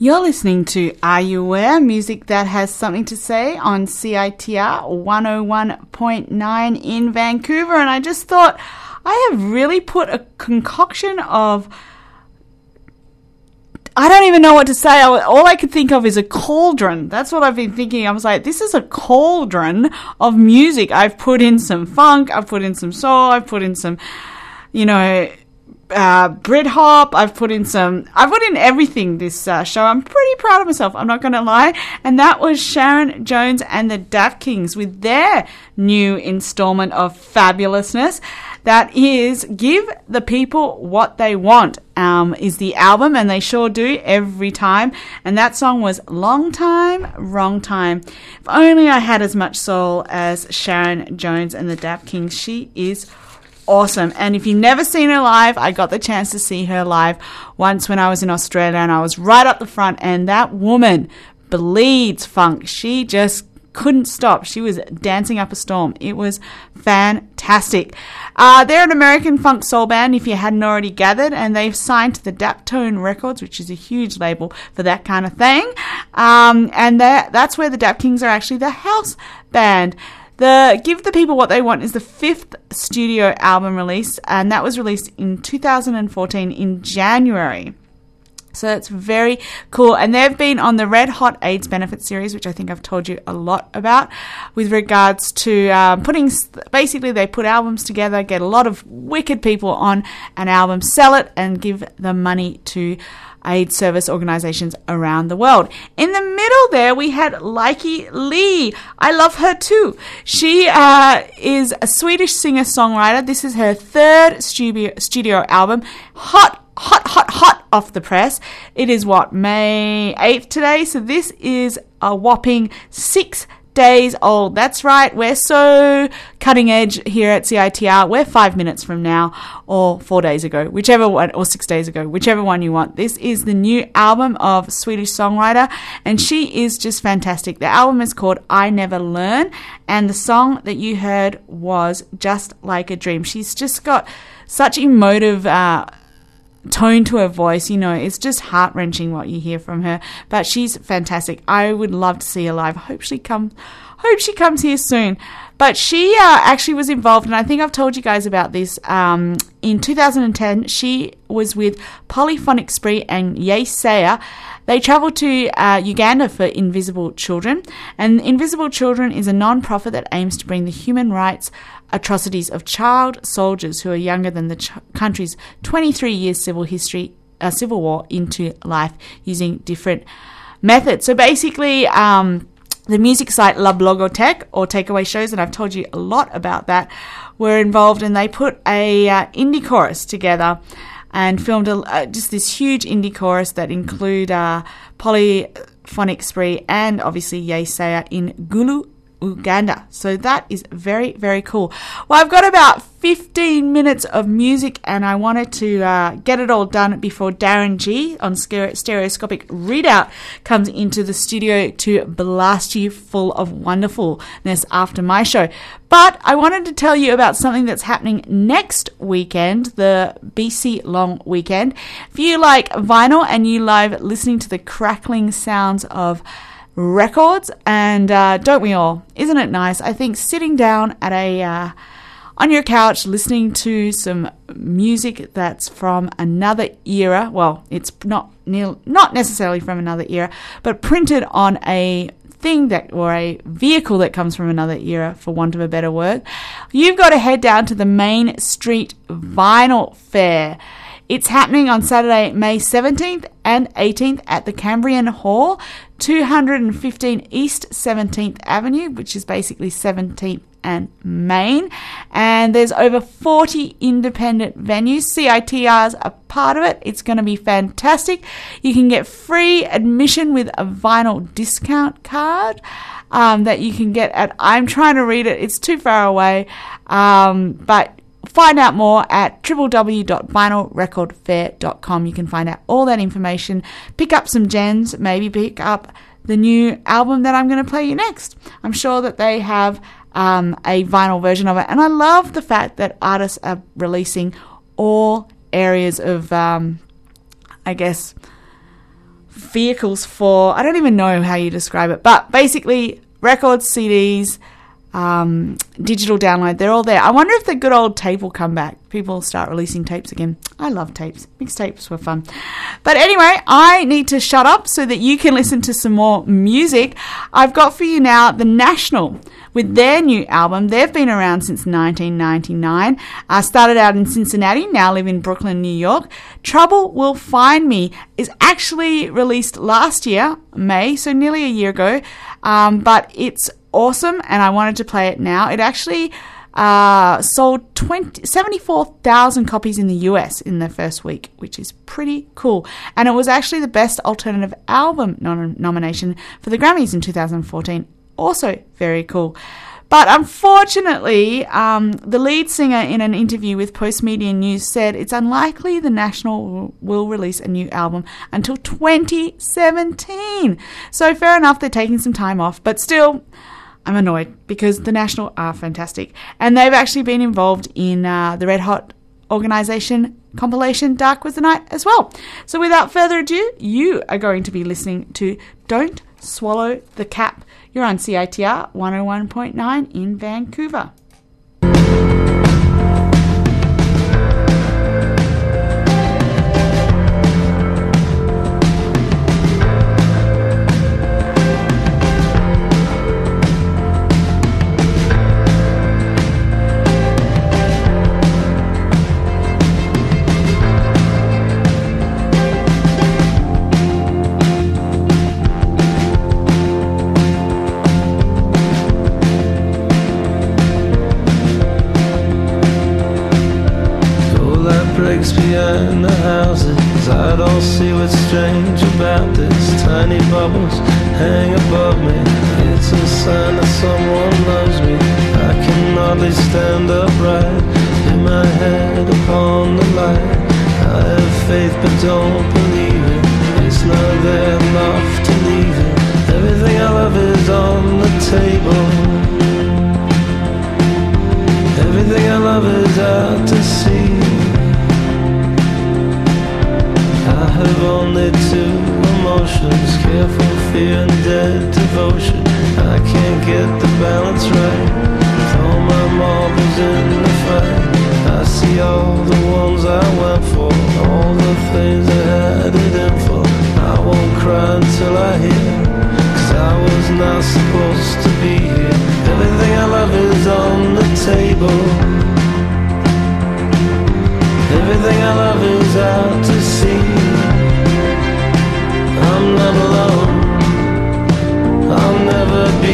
You're listening to Are You Aware? Music that has something to say on C I T R one oh one point nine in Vancouver. And I just thought I have really put a concoction of, I don't even know what to say. I, all I could think of is a cauldron. That's what I've been thinking. I was like, this is a cauldron of music. I've put in some funk. I've put in some soul. I've put in some, you know, Uh, Brit-hop. I've put in some, I've put in everything this uh, show. I'm pretty proud of myself, I'm not going to lie. And that was Sharon Jones and the Dap Kings with their new installment of fabulousness. That is Give the People What They Want, um, is the album, and they sure do every time. And that song was Long Time, Wrong Time. If only I had as much soul as Sharon Jones and the Dap Kings. She is awesome. And if you've never seen her live, I got the chance to see her live once when I was in Australia, and I was right up the front, and that woman bleeds funk. She just couldn't stop. She was dancing up a storm. It was fantastic. Uh, they're an American funk soul band, if you hadn't already gathered, and they've signed to the Daptone Records, which is a huge label for that kind of thing. Um, and that, that's where the Dap Kings are actually the house band. The Give the People What They Want is the fifth studio album release, and that was released in two thousand fourteen in January. So that's very cool. And they've been on the Red Hot AIDS Benefit Series, which I think I've told you a lot about, with regards to um, putting, basically they put albums together, get a lot of wicked people on an album, sell it, and give the money to AIDS service organizations around the world. In the middle there, we had Lykke Li. I love her too. She uh, is a Swedish singer-songwriter. This is her third studio, studio album. Hot, hot, hot, hot off the press. It is, what, May eighth today? So this is a whopping six days old. That's right. We're so cutting edge here at C I T R. We're five minutes from now, or four days ago, whichever one, or six days ago, whichever one you want. This is the new album of Swedish songwriter, and she is just fantastic. The album is called I Never Learn, and the song that you heard was Just Like a Dream. She's just got such emotive uh tone to her voice, you know, it's just heart-wrenching what you hear from her, but she's fantastic. I would love to see her live. I hope she comes hope she comes here soon. But she uh, actually was involved, and I think I've told you guys about this, um, in two thousand ten she was with Polyphonic Spree and Yesaia. They travelled to uh, Uganda for Invisible Children, and Invisible Children is a non-profit that aims to bring the human rights atrocities of child soldiers who are younger than the ch- country's twenty-three years civil history, uh, civil war into life using different methods. So basically, um, the music site La Blogotech, or Takeaway Shows, and I've told you a lot about that, were involved, and they put a uh, indie chorus together and filmed a, uh, just this huge indie chorus that include uh, Polyphonic Spree and obviously Yesaia in Gulu, Uganda. So that is very, very cool. Well, I've got about fifteen minutes of music, and I wanted to uh, get it all done before Darren G on Stereoscopic Readout comes into the studio to blast you full of wonderfulness after my show. But I wanted to tell you about something that's happening next weekend, the B C Long Weekend. If you like vinyl and you love listening to the crackling sounds of records, and uh, don't we all? Isn't it nice? I think sitting down at a uh, on your couch listening to some music that's from another era. Well, it's not not necessarily from another era, but printed on a thing that, or a vehicle that comes from another era, for want of a better word. You've got to head down to the Main Street Vinyl Fair. It's happening on Saturday, May seventeenth and eighteenth at the Cambrian Hall, two fifteen East seventeenth Avenue, which is basically seventeenth and Main. And there's over forty independent venues. C I T R's a part of it. It's going to be fantastic. You can get free admission with a vinyl discount card um, that you can get at, I'm trying to read it, it's too far away, um, but find out more at w w w dot vinyl record fair dot com. You can find out all that information. Pick up some gems. Maybe pick up the new album that I'm going to play you next. I'm sure that they have um, a vinyl version of it. And I love the fact that artists are releasing all areas of, um, I guess, vehicles for, I don't even know how you describe it, but basically records, C Ds, um, digital download, they're all there. I wonder if the good old tape will come back. People start releasing tapes again. I love tapes. Mixtapes were fun. But anyway, I need to shut up so that you can listen to some more music. I've got for you now The National with their new album. They've been around since nineteen ninety-nine. Uh, started out in Cincinnati, now live in Brooklyn, New York. Trouble Will Find Me is actually released last year, May, so nearly a year ago. Um, but it's awesome, and I wanted to play it now. It actually uh, sold twenty, seventy-four thousand copies in the U S in the first week, which is pretty cool. And it was actually the Best Alternative Album nom- nomination for the Grammys in two thousand fourteen. Also very cool. But unfortunately, um, the lead singer in an interview with Postmedia News said it's unlikely The National will release a new album until twenty seventeen. So fair enough, they're taking some time off, but still, I'm annoyed because The National are fantastic. And they've actually been involved in uh, the Red Hot organisation compilation Dark Was the Night as well. So without further ado, you are going to be listening to Don't Swallow the Cap. You're on C I T R one oh one point nine in Vancouver. Behind the houses, I don't see what's strange about this. Tiny bubbles hang above me. It's a sign that someone loves me. I can hardly stand upright, put my head upon the light. I have faith but don't believe it. It's not there enough to leave it. Everything I love is on the table. Everything I love is out to sea. I have only two emotions, careful fear and dead devotion. I can't get the balance right, throw my marbles in the fight. I see all the ones I went for, all the things I had it in for. I won't cry until I hear, cause I was not supposed to be here. Everything I love is on the table. Everything I love is out to sea. I'm not alone, I'll never be.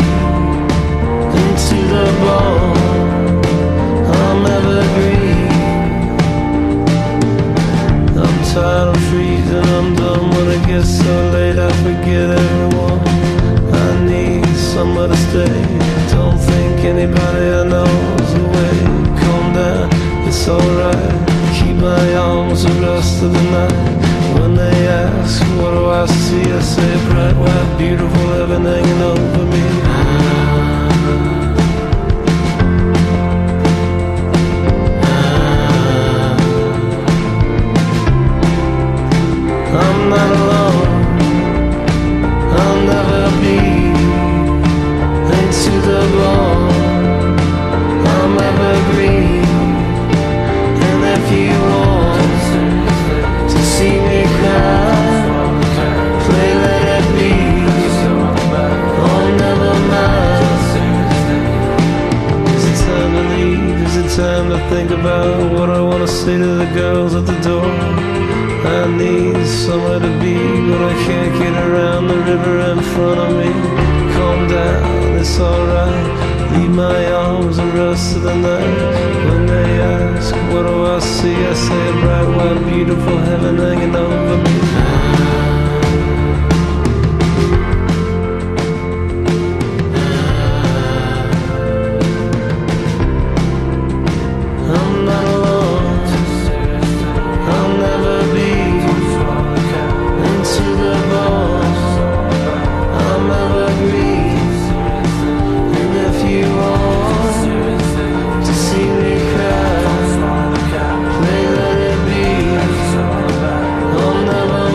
Into the bone, I'll never agree. I'm tired of freezing, I'm done. When it gets so late I forget everyone. I need somewhere to stay, don't think anybody I know's away. Calm down, it's alright, keep my arms the rest of the night. When they ask, what do I see? I say, bright, white, beautiful heaven hanging over me. I'm not alone, I'll never be. Into the bone, I'm evergreen. And if you want to see me cry, play Let It Be. Oh, never mind. Is it time to leave? Is it time to think about what I want to say to the girls at the door? I need somewhere to be, but I can't get around the river in front of me. Calm down, it's alright, leave my arms the rest of the night. When they ask, what do I see? I say, a bright, white, beautiful heaven hanging over me. Never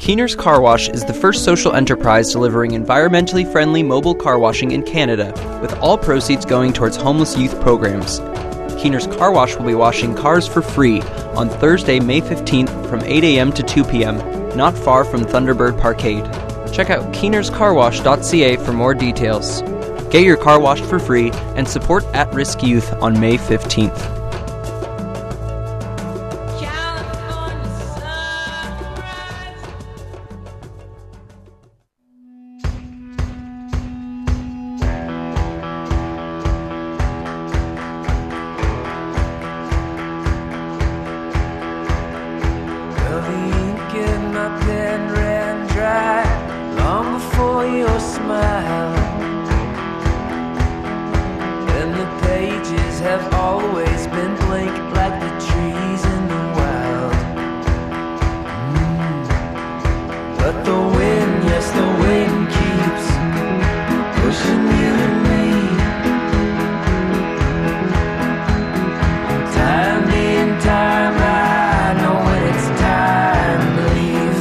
Keener's Car Wash is the first social enterprise delivering environmentally friendly mobile car washing in Canada, with all proceeds going towards homeless youth programs. Keener's Car Wash will be washing cars for free on Thursday, May fifteenth from eight a.m. to two p.m., not far from Thunderbird Parkade. Check out keeners car wash dot c a for more details. Get your car washed for free and support at-risk youth on May fifteenth. Well, the ink in my pen ran dry long before your smile, and the pages have always been blank like the trees in the wild. Mm. But the wind, yes, the wind keeps pushing you and me. Time being time, I know when it's time to leave.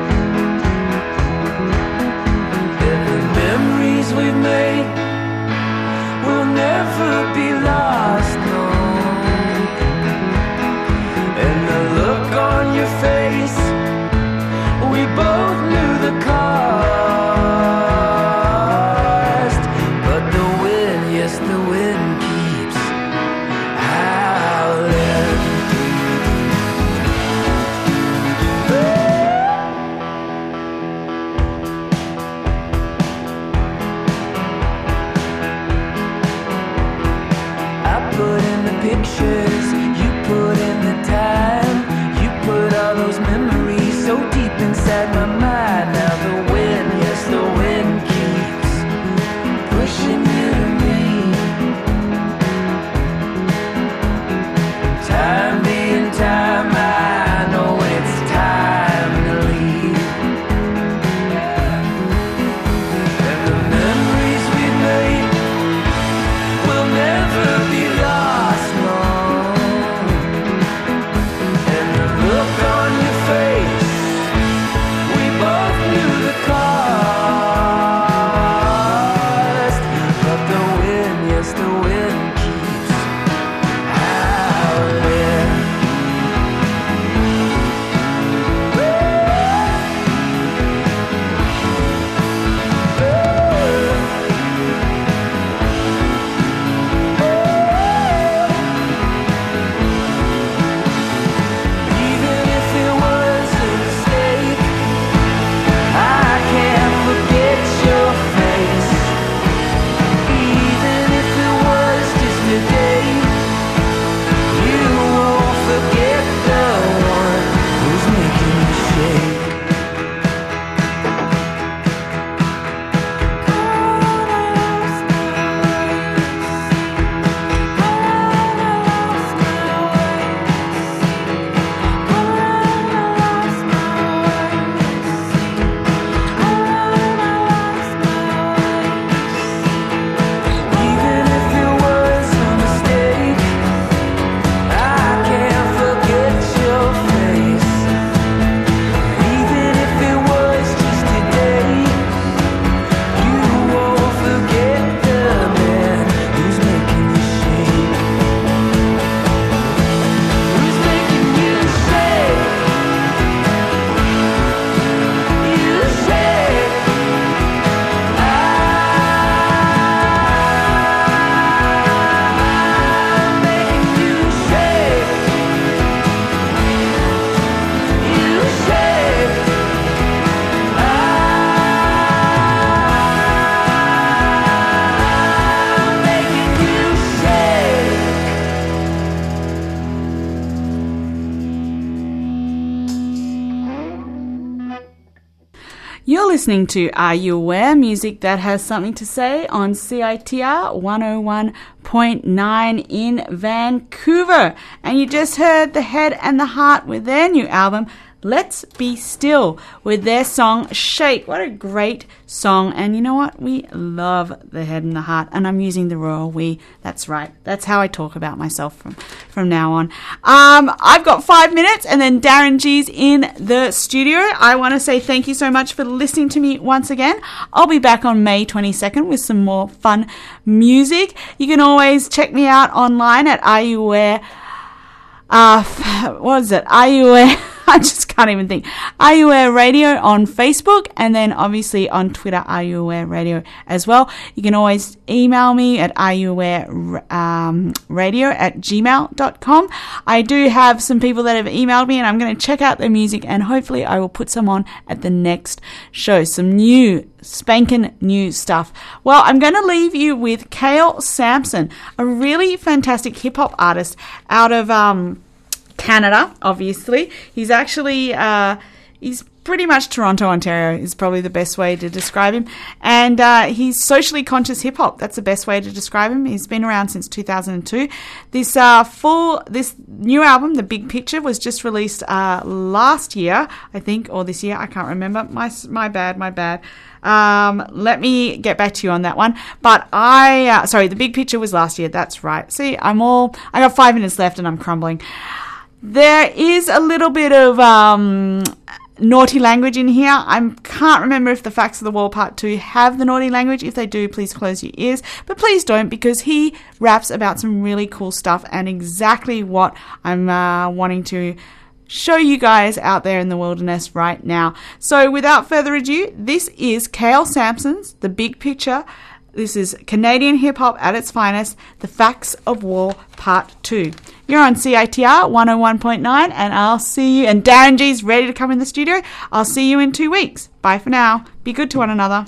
And the memories we've made will never be lost, no. And the look on your face, we both knew the cost. But the wind, yes, the wind keeps howling. I put in the pictures, you put in the time, you put all those memories so deep inside my mind. Now the wind, yes, the wind keeps pushing you to me. Time being time, I know when it's time to leave. And the memories we made will never be lost, no. And the look on your face, we both knew the cost. But the wind, yes, the wind keeps howling. Even if it was a mistake, I can't forget your face. Even if it was just a day, you won't forget the one who's making you shake. Even if it was a mistake, I can't forget your face. Even if it was just a day, you won't forget the man who's making you shake. Who's making you shake? You shake. I'm making you shake. You shake. I'm making you shake. You're listening to Are You Aware? Music that has something to say on C I T R one oh one point nine in Vancouver. And you just heard The Head and the Heart with their new album, Let's Be Still with their song Shake. What a great song. And you know what? We love the Head and the Heart. And I'm using the royal we. That's right. That's how I talk about myself from, from now on. Um, I've got five minutes and then Darren G's in the studio. I want to say thank you so much for listening to me once again. I'll be back on May twenty-second with some more fun music. You can always check me out online at Are You Aware? Uh, what is it? Are You Aware? I just can't even think. Are You Aware Radio on Facebook, and then obviously on Twitter, Are You Aware Radio as well. You can always email me at areyouaware um, radio at gmail dot com. I do have some people that have emailed me, and I'm going to check out their music, and hopefully I will put some on at the next show. Some new, spanking new stuff. Well, I'm going to leave you with Kale Sampson, a really fantastic hip-hop artist out of um, Canada, obviously. He's actually, uh, he's pretty much Toronto, Ontario is probably the best way to describe him. And uh, he's socially conscious hip-hop. That's the best way to describe him. He's been around since two thousand two. This uh, full, this new album, The Big Picture, was just released uh, last year, I think, or this year. I can't remember. My, my bad, my bad. Um, let me get back to you on that one. But I, uh, sorry, The Big Picture was last year. That's right. See, I'm all, I got five minutes left and I'm crumbling. There is a little bit of um, naughty language in here. I can't remember if the Facts of the Wall Part two have the naughty language. If they do, please close your ears. But please don't, because he raps about some really cool stuff and exactly what I'm uh, wanting to show you guys out there in the wilderness right now. So without further ado, this is Kale Sampson's The Big Picture. This is Canadian hip-hop at its finest, The Facts of War Part two. You're on C I T R one oh one point nine, and I'll see you, and Darren G's ready to come in the studio. I'll see you in two weeks. Bye for now. Be good to one another.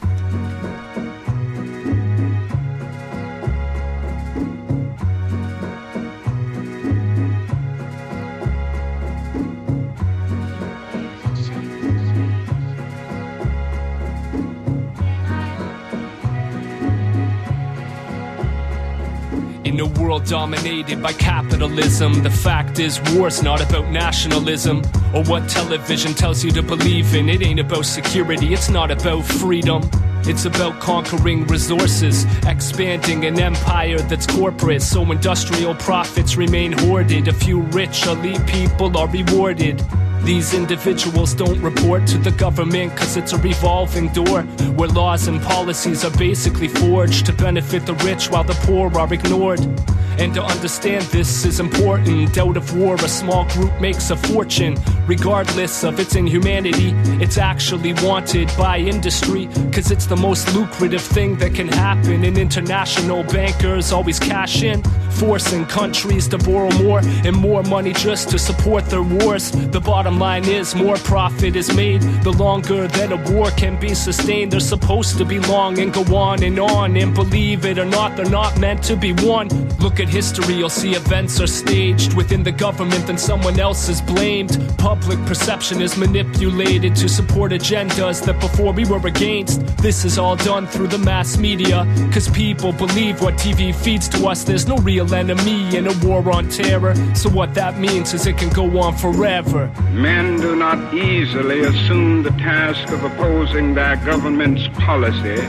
In a world dominated by capitalism, the fact is war's not about nationalism or what television tells you to believe in. It ain't about security, it's not about freedom. It's about conquering resources, expanding an empire that's corporate, so industrial profits remain hoarded. A few rich elite people are rewarded. These individuals don't report to the government cause it's a revolving door where laws and policies are basically forged to benefit the rich while the poor are ignored. And to understand this is important. Out of war, a small group makes a fortune. Regardless of its inhumanity, it's actually wanted by industry, cause it's the most lucrative thing that can happen. And international bankers always cash in, forcing countries to borrow more and more money just to support their wars. The bottom line is more profit is made the longer that a war can be sustained. They're supposed to be long and go on and on, and believe it or not, they're not meant to be won. Look at history, you'll see events are staged within the government and someone else is blamed. Public perception is manipulated to support agendas that before we were against. This is all done through the mass media, cause people believe what T V feeds to us. There's no real enemy in a war on terror, so what that means is it can go on forever. Men do not easily assume the task of opposing their government's policy,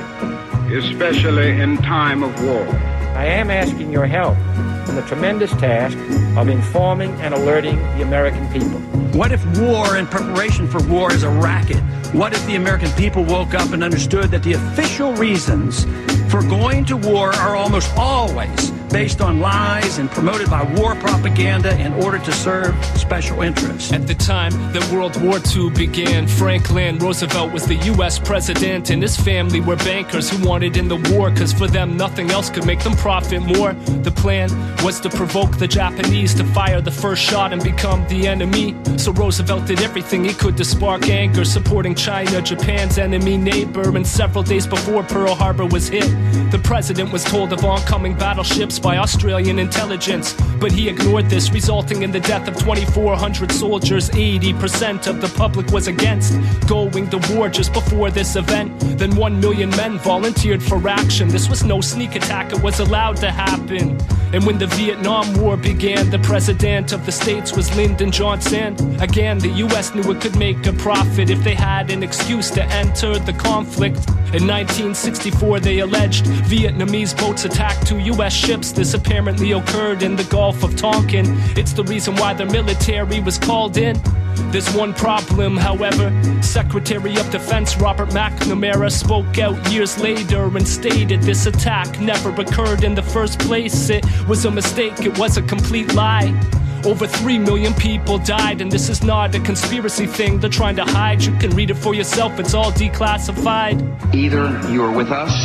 especially in time of war. I am asking your help in the tremendous task of informing and alerting the American people. What if war and preparation for war is a racket? What if the American people woke up and understood that the official reasons for going to war are almost always based on lies and promoted by war propaganda in order to serve special interests? At the time that World War Two began, Franklin Roosevelt was the U S president, and his family were bankers who wanted in the war because for them nothing else could make them profit more. The plan was to provoke the Japanese to fire the first shot and become the enemy. So Roosevelt did everything he could to spark anger, supporting China, Japan's enemy neighbor. And several days before Pearl Harbor was hit, the president was told of oncoming battleships by Australian intelligence. But he ignored this, resulting in the death of twenty-four hundred soldiers. eighty percent of the public was against going to war just before this event. Then one million men volunteered for action. This was no sneak attack, it was allowed to happen. And when the Vietnam War began, the president of the States was Lyndon Johnson. Again, the U S knew it could make a profit if they had an excuse to enter the conflict. In nineteen sixty-four, they alleged Vietnamese boats attacked two U S ships. This apparently occurred in the Gulf of Tonkin. It's the reason why their military was called in. There's one problem, however. Secretary of Defense Robert McNamara spoke out years later and stated this attack never occurred in the first place. It was a mistake, it was a complete lie. Over three million people died, and this is not a conspiracy thing they're trying to hide. You can read it for yourself, it's all declassified. Either you are with us,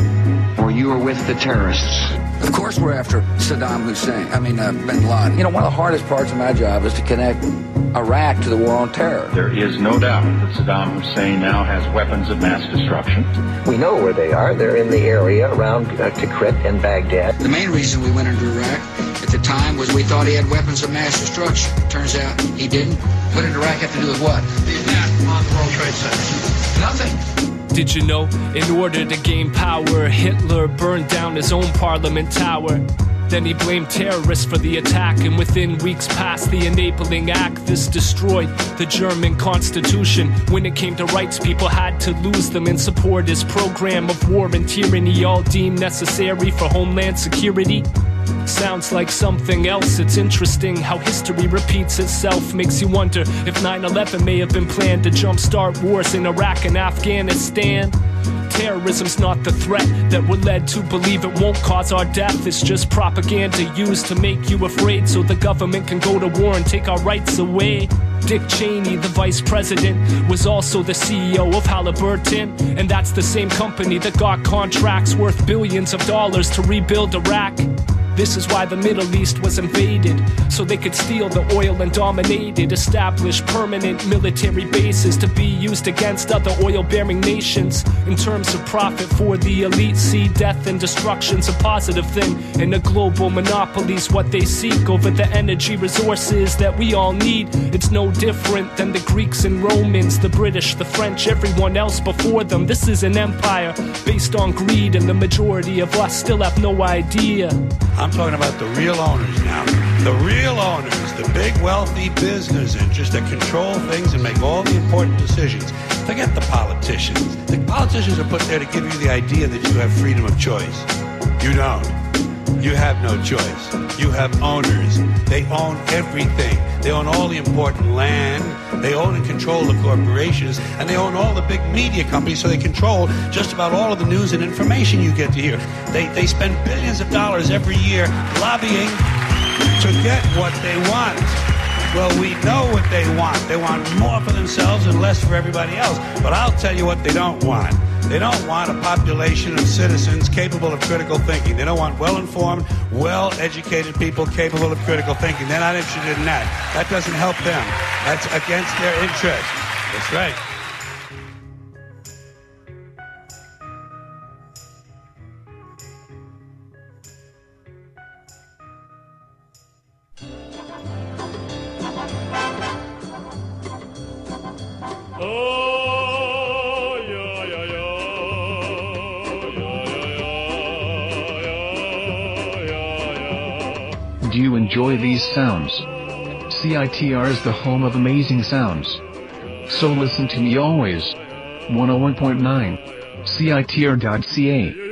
or you are with the terrorists. Of course we're after Saddam Hussein, I mean uh, bin Laden. You know, one of the hardest parts of my job is to connect Iraq to the war on terror. There is no doubt that Saddam Hussein now has weapons of mass destruction. We know where they are. They're in the area around uh, Tikrit and Baghdad. The main reason we went into Iraq at the time was we thought he had weapons of mass destruction. Turns out he didn't. What did Iraq have to do with what? The attack on the World Trade Center. Nothing. Did you know, in order to gain power, Hitler burned down his own Parliament Tower? Then he blamed terrorists for the attack, and within weeks passed the Enabling Act. This destroyed the German Constitution. When it came to rights, people had to lose them and support his program of war and tyranny, all deemed necessary for homeland security. Sounds like something else. It's interesting how history repeats itself. Makes you wonder if nine eleven may have been planned to jumpstart wars in Iraq and Afghanistan. Terrorism's not the threat that we're led to believe it won't cause our death. It's just propaganda used to make you afraid so the government can go to war and take our rights away. Dick Cheney, the vice president, was also the C E O of Halliburton, and that's the same company that got contracts worth billions of dollars to rebuild Iraq. This is why the Middle East was invaded, so they could steal the oil and dominate it, establish permanent military bases to be used against other oil-bearing nations. In terms of profit for the elite, see death and destruction's a positive thing, and a global monopoly's what they seek over the energy resources that we all need. It's no different than the Greeks and Romans, the British, the French, everyone else before them. This is an empire based on greed, and the majority of us still have no idea. I'm talking about the real owners now. The real owners, the big wealthy business interests that control things and make all the important decisions. Forget the politicians. The politicians are put there to give you the idea that you have freedom of choice. You don't. You have no choice. You have owners. They own everything. They own all the important land. They own and control the corporations. And they own all the big media companies, so they control just about all of the news and information you get to hear. They, they spend billions of dollars every year lobbying to get what they want. Well, we know what they want. They want more for themselves and less for everybody else. But I'll tell you what they don't want. They don't want a population of citizens capable of critical thinking. They don't want well-informed, well-educated people capable of critical thinking. They're not interested in that. That doesn't help them. That's against their interest. That's right. Do you enjoy these sounds? C I T R is the home of amazing sounds. So listen to me always. one oh one point nine C I T R dot C A